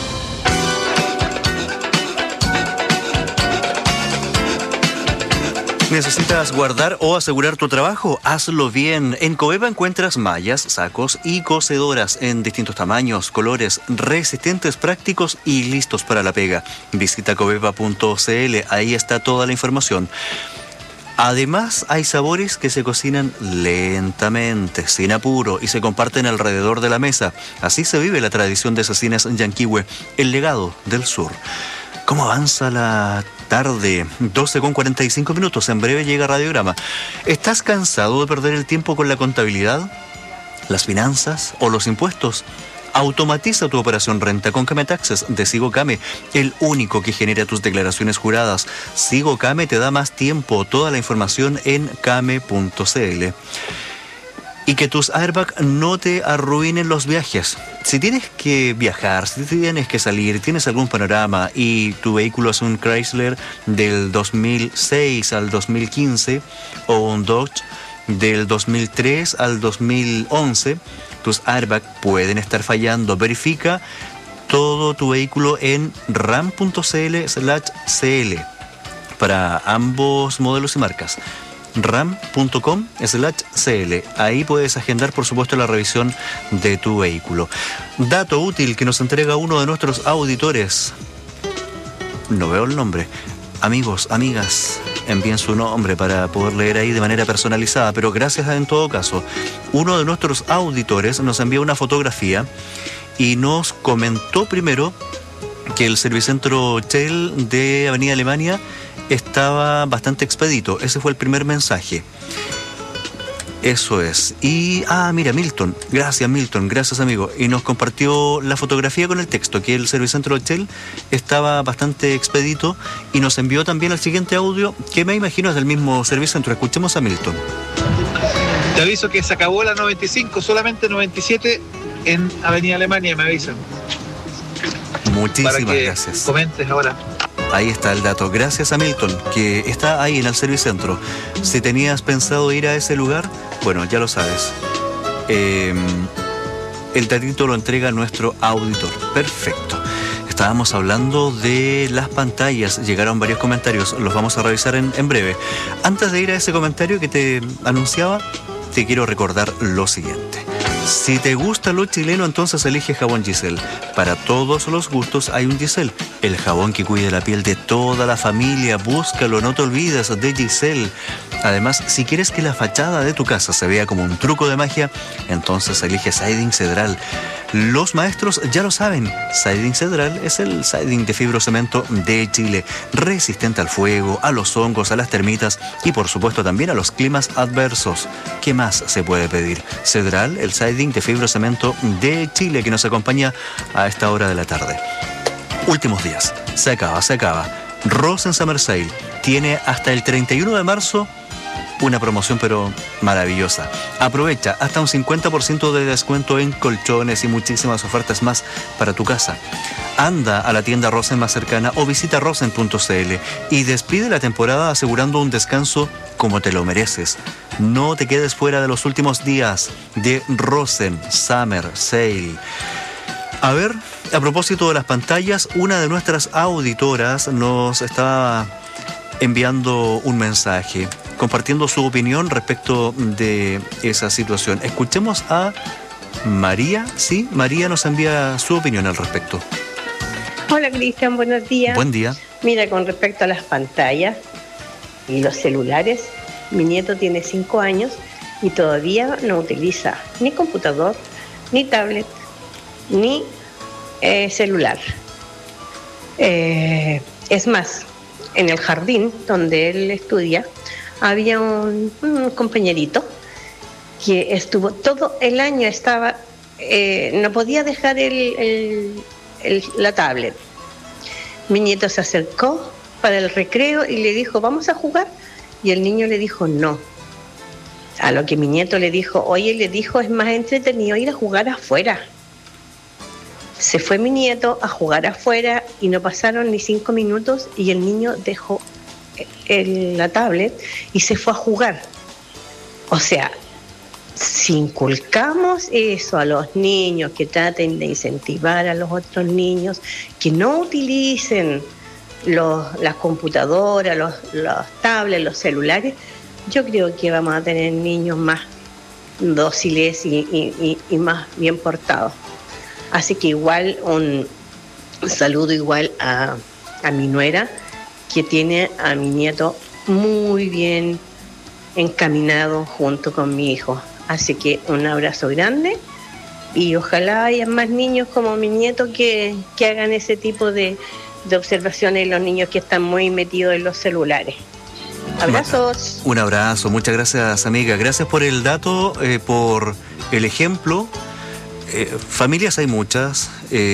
¿Necesitas guardar o asegurar tu trabajo? Hazlo bien. En Covepa encuentras mallas, sacos y cosedoras en distintos tamaños, colores, resistentes, prácticos y listos para la pega. Visita covepa.cl, ahí está toda la información. Además, hay sabores que se cocinan lentamente, sin apuro, y se comparten alrededor de la mesa. Así se vive la tradición de Cecinas Yanquihue, el legado del sur. ¿Cómo avanza la tarde? 12:45. En breve llega Radiograma. ¿Estás cansado de perder el tiempo con la contabilidad, las finanzas o los impuestos? Automatiza tu operación renta con Came Taxes de Sigocame, el único que genera tus declaraciones juradas. Sigocame te da más tiempo. Toda la información en came.cl. Y que tus airbags no te arruinen los viajes. Si tienes que viajar, si tienes que salir, tienes algún panorama y tu vehículo es un Chrysler del 2006 al 2015 o un Dodge del 2003 al 2011, tus airbags pueden estar fallando. Verifica todo tu vehículo en ram.cl/cl para ambos modelos y marcas. ram.com/cl. Ahí puedes agendar, por supuesto, la revisión de tu vehículo. Dato útil que nos entrega uno de nuestros auditores. No veo el nombre. Amigos, amigas, envíen su nombre para poder leer ahí de manera personalizada, pero gracias en todo caso. Uno de nuestros auditores nos envió una fotografía y nos comentó primero que el Servicentro Shell de Avenida Alemania estaba bastante expedito. Ese fue el primer mensaje. Eso es. Y, mira, Milton. Gracias, Milton. Gracias, amigo. Y nos compartió la fotografía con el texto, que el Servicentro Shell estaba bastante expedito, y nos envió también el siguiente audio, que me imagino es del mismo Servicentro. Escuchemos a Milton. Te aviso que se acabó la 95, solamente 97 en Avenida Alemania, me avisan. Muchísimas para que gracias. Comentes ahora. Ahí está el dato. Gracias a Milton, que está ahí en el Servicentro. Si tenías pensado ir a ese lugar, bueno, ya lo sabes. El datito lo entrega nuestro auditor. Perfecto. Estábamos hablando de las pantallas. Llegaron varios comentarios. Los vamos a revisar en breve. Antes de ir a ese comentario que te anunciaba, te quiero recordar lo siguiente. Si te gusta lo chileno, entonces elige jabón Giselle. Para todos los gustos hay un Giselle. El jabón que cuide la piel de toda la familia, búscalo, no te olvides de Giselle. Además, si quieres que la fachada de tu casa se vea como un truco de magia, entonces elige Siding Cedral. Los maestros ya lo saben, Siding Cedral es el siding de fibrocemento de Chile, resistente al fuego, a los hongos, a las termitas y por supuesto también a los climas adversos. ¿Qué más se puede pedir? Cedral, el siding de fibrocemento de Chile que nos acompaña a esta hora de la tarde. Últimos días, se acaba. Rosen Summer Sale tiene hasta el 31 de marzo una promoción pero maravillosa. Aprovecha hasta un 50% de descuento en colchones y muchísimas ofertas más para tu casa. Anda a la tienda Rosen más cercana o visita rosen.cl y despide la temporada asegurando un descanso como te lo mereces. No te quedes fuera de los últimos días de Rosen Summer Sale. A ver, a propósito de las pantallas, una de nuestras auditoras nos estaba enviando un mensaje, compartiendo su opinión respecto de esa situación. Escuchemos a María. Sí, María nos envía su opinión al respecto. Hola Cristian, buenos días. Buen día. Mira, con respecto a las pantallas y los celulares, mi nieto tiene 5 años y todavía no utiliza ni computador, ni tablet, ni celular. Es más, en el jardín donde él estudia había un compañerito que estuvo todo el año, no podía dejar la tablet. Mi nieto se acercó para el recreo y le dijo, ¿vamos a jugar? Y el niño le dijo no. A lo que mi nieto le dijo, oye, le dijo, es más entretenido ir a jugar afuera. Se fue mi nieto a jugar afuera y no pasaron ni 5 minutos y el niño dejó la tablet y se fue a jugar. O sea, si inculcamos eso a los niños, que traten de incentivar a los otros niños, que no utilicen las computadoras, los tablets, los celulares, yo creo que vamos a tener niños más dóciles y más bien portados. Así que igual un saludo igual a mi nuera, que tiene a mi nieto muy bien encaminado junto con mi hijo. Así que un abrazo grande y ojalá haya más niños como mi nieto que hagan ese tipo de observaciones en los niños que están muy metidos en los celulares. Abrazos. Un abrazo, muchas gracias amiga. Gracias por el dato, por el ejemplo. Familias hay muchas,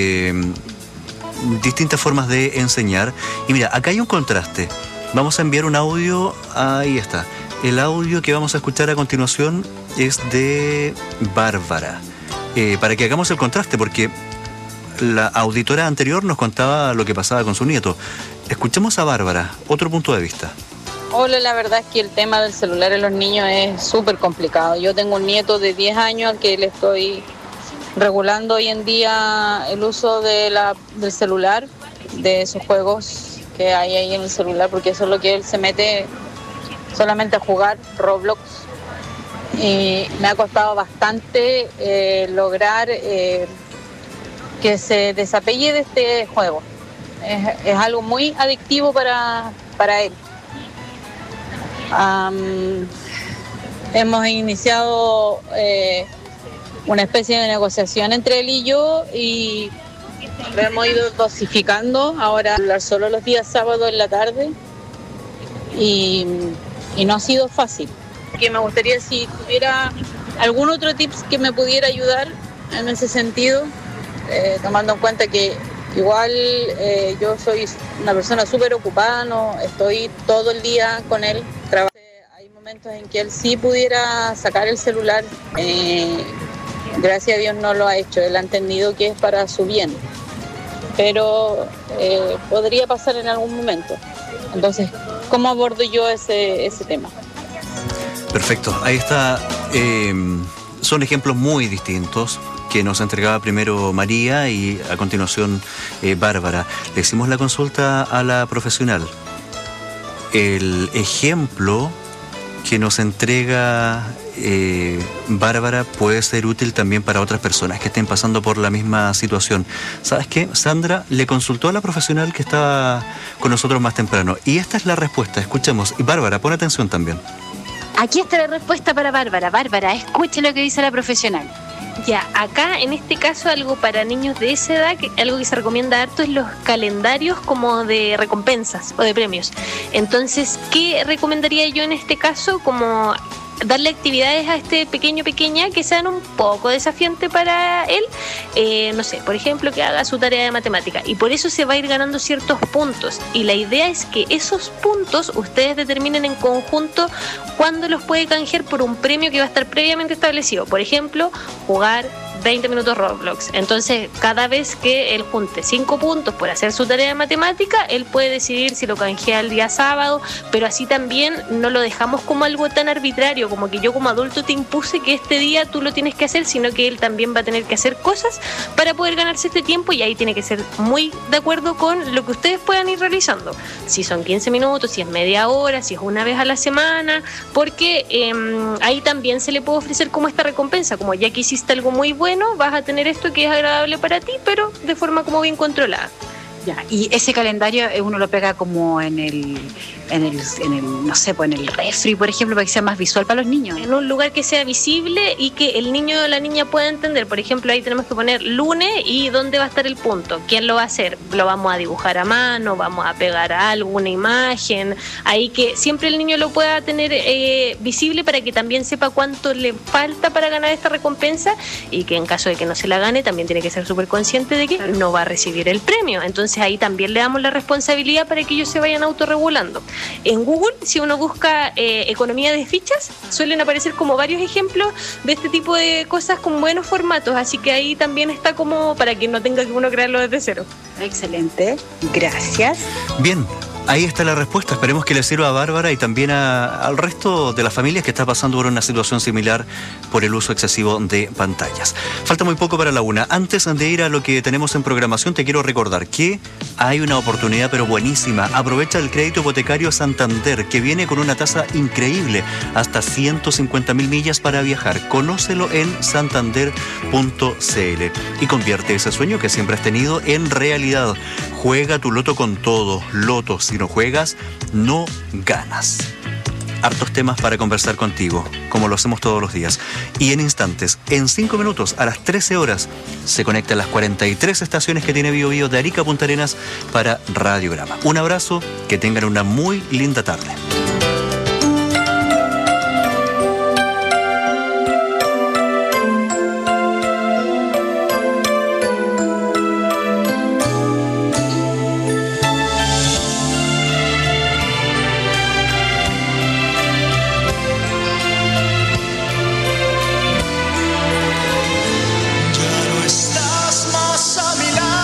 distintas formas de enseñar. Y mira, acá hay un contraste. Vamos a enviar un audio, ahí está. El audio que vamos a escuchar a continuación es de Bárbara. Para que hagamos el contraste, porque la auditora anterior nos contaba lo que pasaba con su nieto. Escuchemos a Bárbara, otro punto de vista. Hola, la verdad es que el tema del celular en los niños es súper complicado. Yo tengo un nieto de 10 años al que le estoy regulando hoy en día el uso del celular, de esos juegos que hay ahí en el celular, porque eso es lo que él se mete solamente a jugar, Roblox. Y me ha costado bastante lograr que se desapegue de este juego. Es algo muy adictivo para él. Hemos iniciado una especie de negociación entre él y yo y lo hemos ido dosificando. Ahora hablar solo los días sábados en la tarde y no ha sido fácil. Que me gustaría si tuviera algún otro tips que me pudiera ayudar en ese sentido, tomando en cuenta que igual yo soy una persona súper ocupada, no estoy todo el día con él, trabajo. Hay momentos en que él sí pudiera sacar el celular. Gracias a Dios no lo ha hecho, él ha entendido que es para su bien, pero podría pasar en algún momento. Entonces, ¿cómo abordo yo ese tema? Perfecto, ahí está. Son ejemplos muy distintos que nos entregaba primero María y a continuación Bárbara. Le hicimos la consulta a la profesional. El ejemplo que nos entrega Bárbara, puede ser útil también para otras personas que estén pasando por la misma situación. ¿Sabes qué? Sandra le consultó a la profesional que estaba con nosotros más temprano y esta es la respuesta. Escuchemos. Y Bárbara, pon atención también. Aquí está la respuesta para Bárbara. Bárbara, escuche lo que dice la profesional. Ya, acá en este caso algo para niños de esa edad, algo que se recomienda harto es los calendarios como de recompensas o de premios. Entonces, ¿qué recomendaría yo en este caso? Como darle actividades a este pequeña que sean un poco desafiantes para él, no sé, por ejemplo, que haga su tarea de matemática, y por eso se va a ir ganando ciertos puntos, y la idea es que esos puntos ustedes determinen en conjunto cuándo los puede canjear por un premio que va a estar previamente establecido. Por ejemplo, jugar 20 minutos Roblox. Entonces, cada vez que él junte 5 puntos por hacer su tarea de matemática, él puede decidir si lo canjea el día sábado, pero así también no lo dejamos como algo tan arbitrario, como que yo como adulto te impuse que este día tú lo tienes que hacer, sino que él también va a tener que hacer cosas para poder ganarse este tiempo, y ahí tiene que ser muy de acuerdo con lo que ustedes puedan ir realizando. Si son 15 minutos, si es media hora, si es una vez a la semana, porque ahí también se le puede ofrecer como esta recompensa, como ya que hiciste algo muy bueno, vas a tener esto que es agradable para ti, pero de forma como bien controlada. Ya, y ese calendario uno lo pega como en el no sé, pues en el refri, por ejemplo, para que sea más visual para los niños. En un lugar que sea visible y que el niño o la niña pueda entender. Por ejemplo, ahí tenemos que poner lunes y dónde va a estar el punto. ¿Quién lo va a hacer? Lo vamos a dibujar a mano, vamos a pegar algo, una imagen. Ahí que siempre el niño lo pueda tener visible para que también sepa cuánto le falta para ganar esta recompensa, y que en caso de que no se la gane también tiene que ser súper consciente de que no va a recibir el premio. Entonces ahí también le damos la responsabilidad para que ellos se vayan autorregulando. En Google, si uno busca economía de fichas, suelen aparecer como varios ejemplos de este tipo de cosas con buenos formatos, así que ahí también está como para que no tenga que uno crearlo desde cero. Excelente, gracias. Bien. Ahí está la respuesta. Esperemos que le sirva a Bárbara y también al resto de las familias que está pasando por una situación similar por el uso excesivo de pantallas. Falta muy poco para la 1. Antes de ir a lo que tenemos en programación, te quiero recordar que hay una oportunidad pero buenísima. Aprovecha el crédito hipotecario Santander, que viene con una tasa increíble, hasta 150.000 millas para viajar. Conócelo en santander.cl y convierte ese sueño que siempre has tenido en realidad. Juega tu loto con todo. Loto, si no juegas, no ganas. Hartos temas para conversar contigo, como lo hacemos todos los días. Y en instantes, en 5 minutos, a las 13 horas, se conectan las 43 estaciones que tiene Bio Bio de Arica a Punta Arenas para Radiograma. Un abrazo, que tengan una muy linda tarde.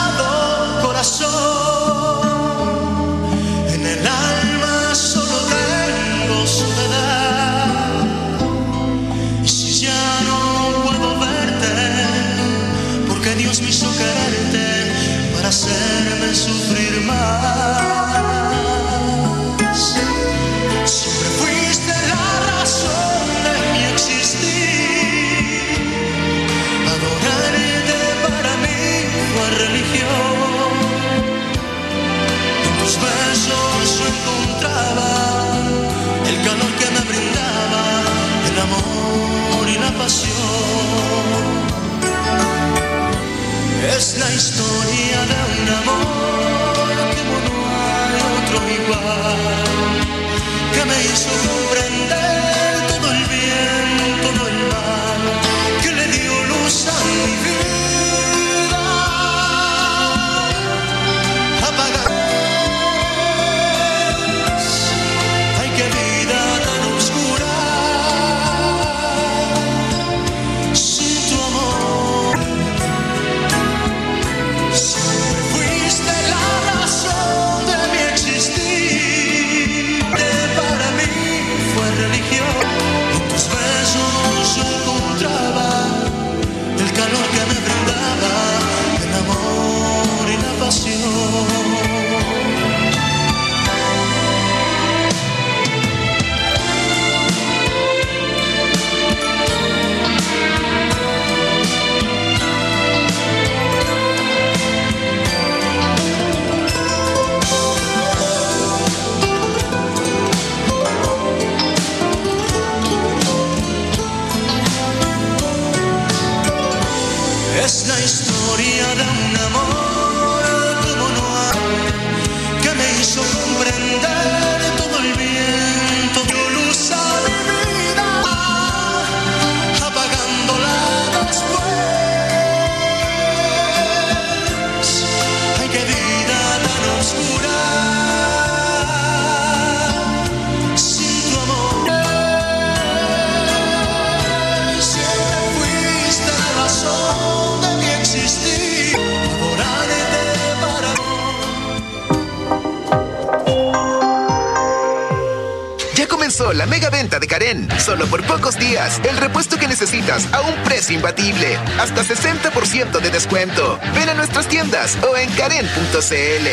En el alma solo te Comenzó la mega venta de Karen. Solo por pocos días, el repuesto que necesitas a un precio imbatible. Hasta 60% de descuento. Ven a nuestras tiendas o en karen.cl.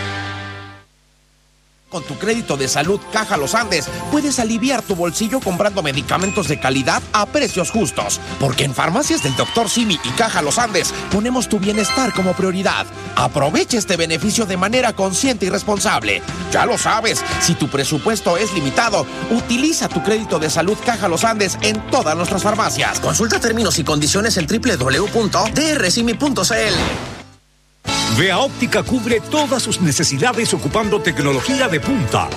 Con tu crédito de salud Caja Los Andes, puedes aliviar tu bolsillo comprando medicamentos de calidad a precios justos. Porque en Farmacias del Dr. Simi y Caja Los Andes ponemos tu bienestar como prioridad. Aprovecha este beneficio de manera consciente y responsable. Ya lo sabes, si tu presupuesto es limitado, utiliza tu crédito de salud Caja Los Andes en todas nuestras farmacias. Consulta términos y condiciones en www.drsimi.cl. Vea Óptica cubre todas sus necesidades ocupando tecnología de punta.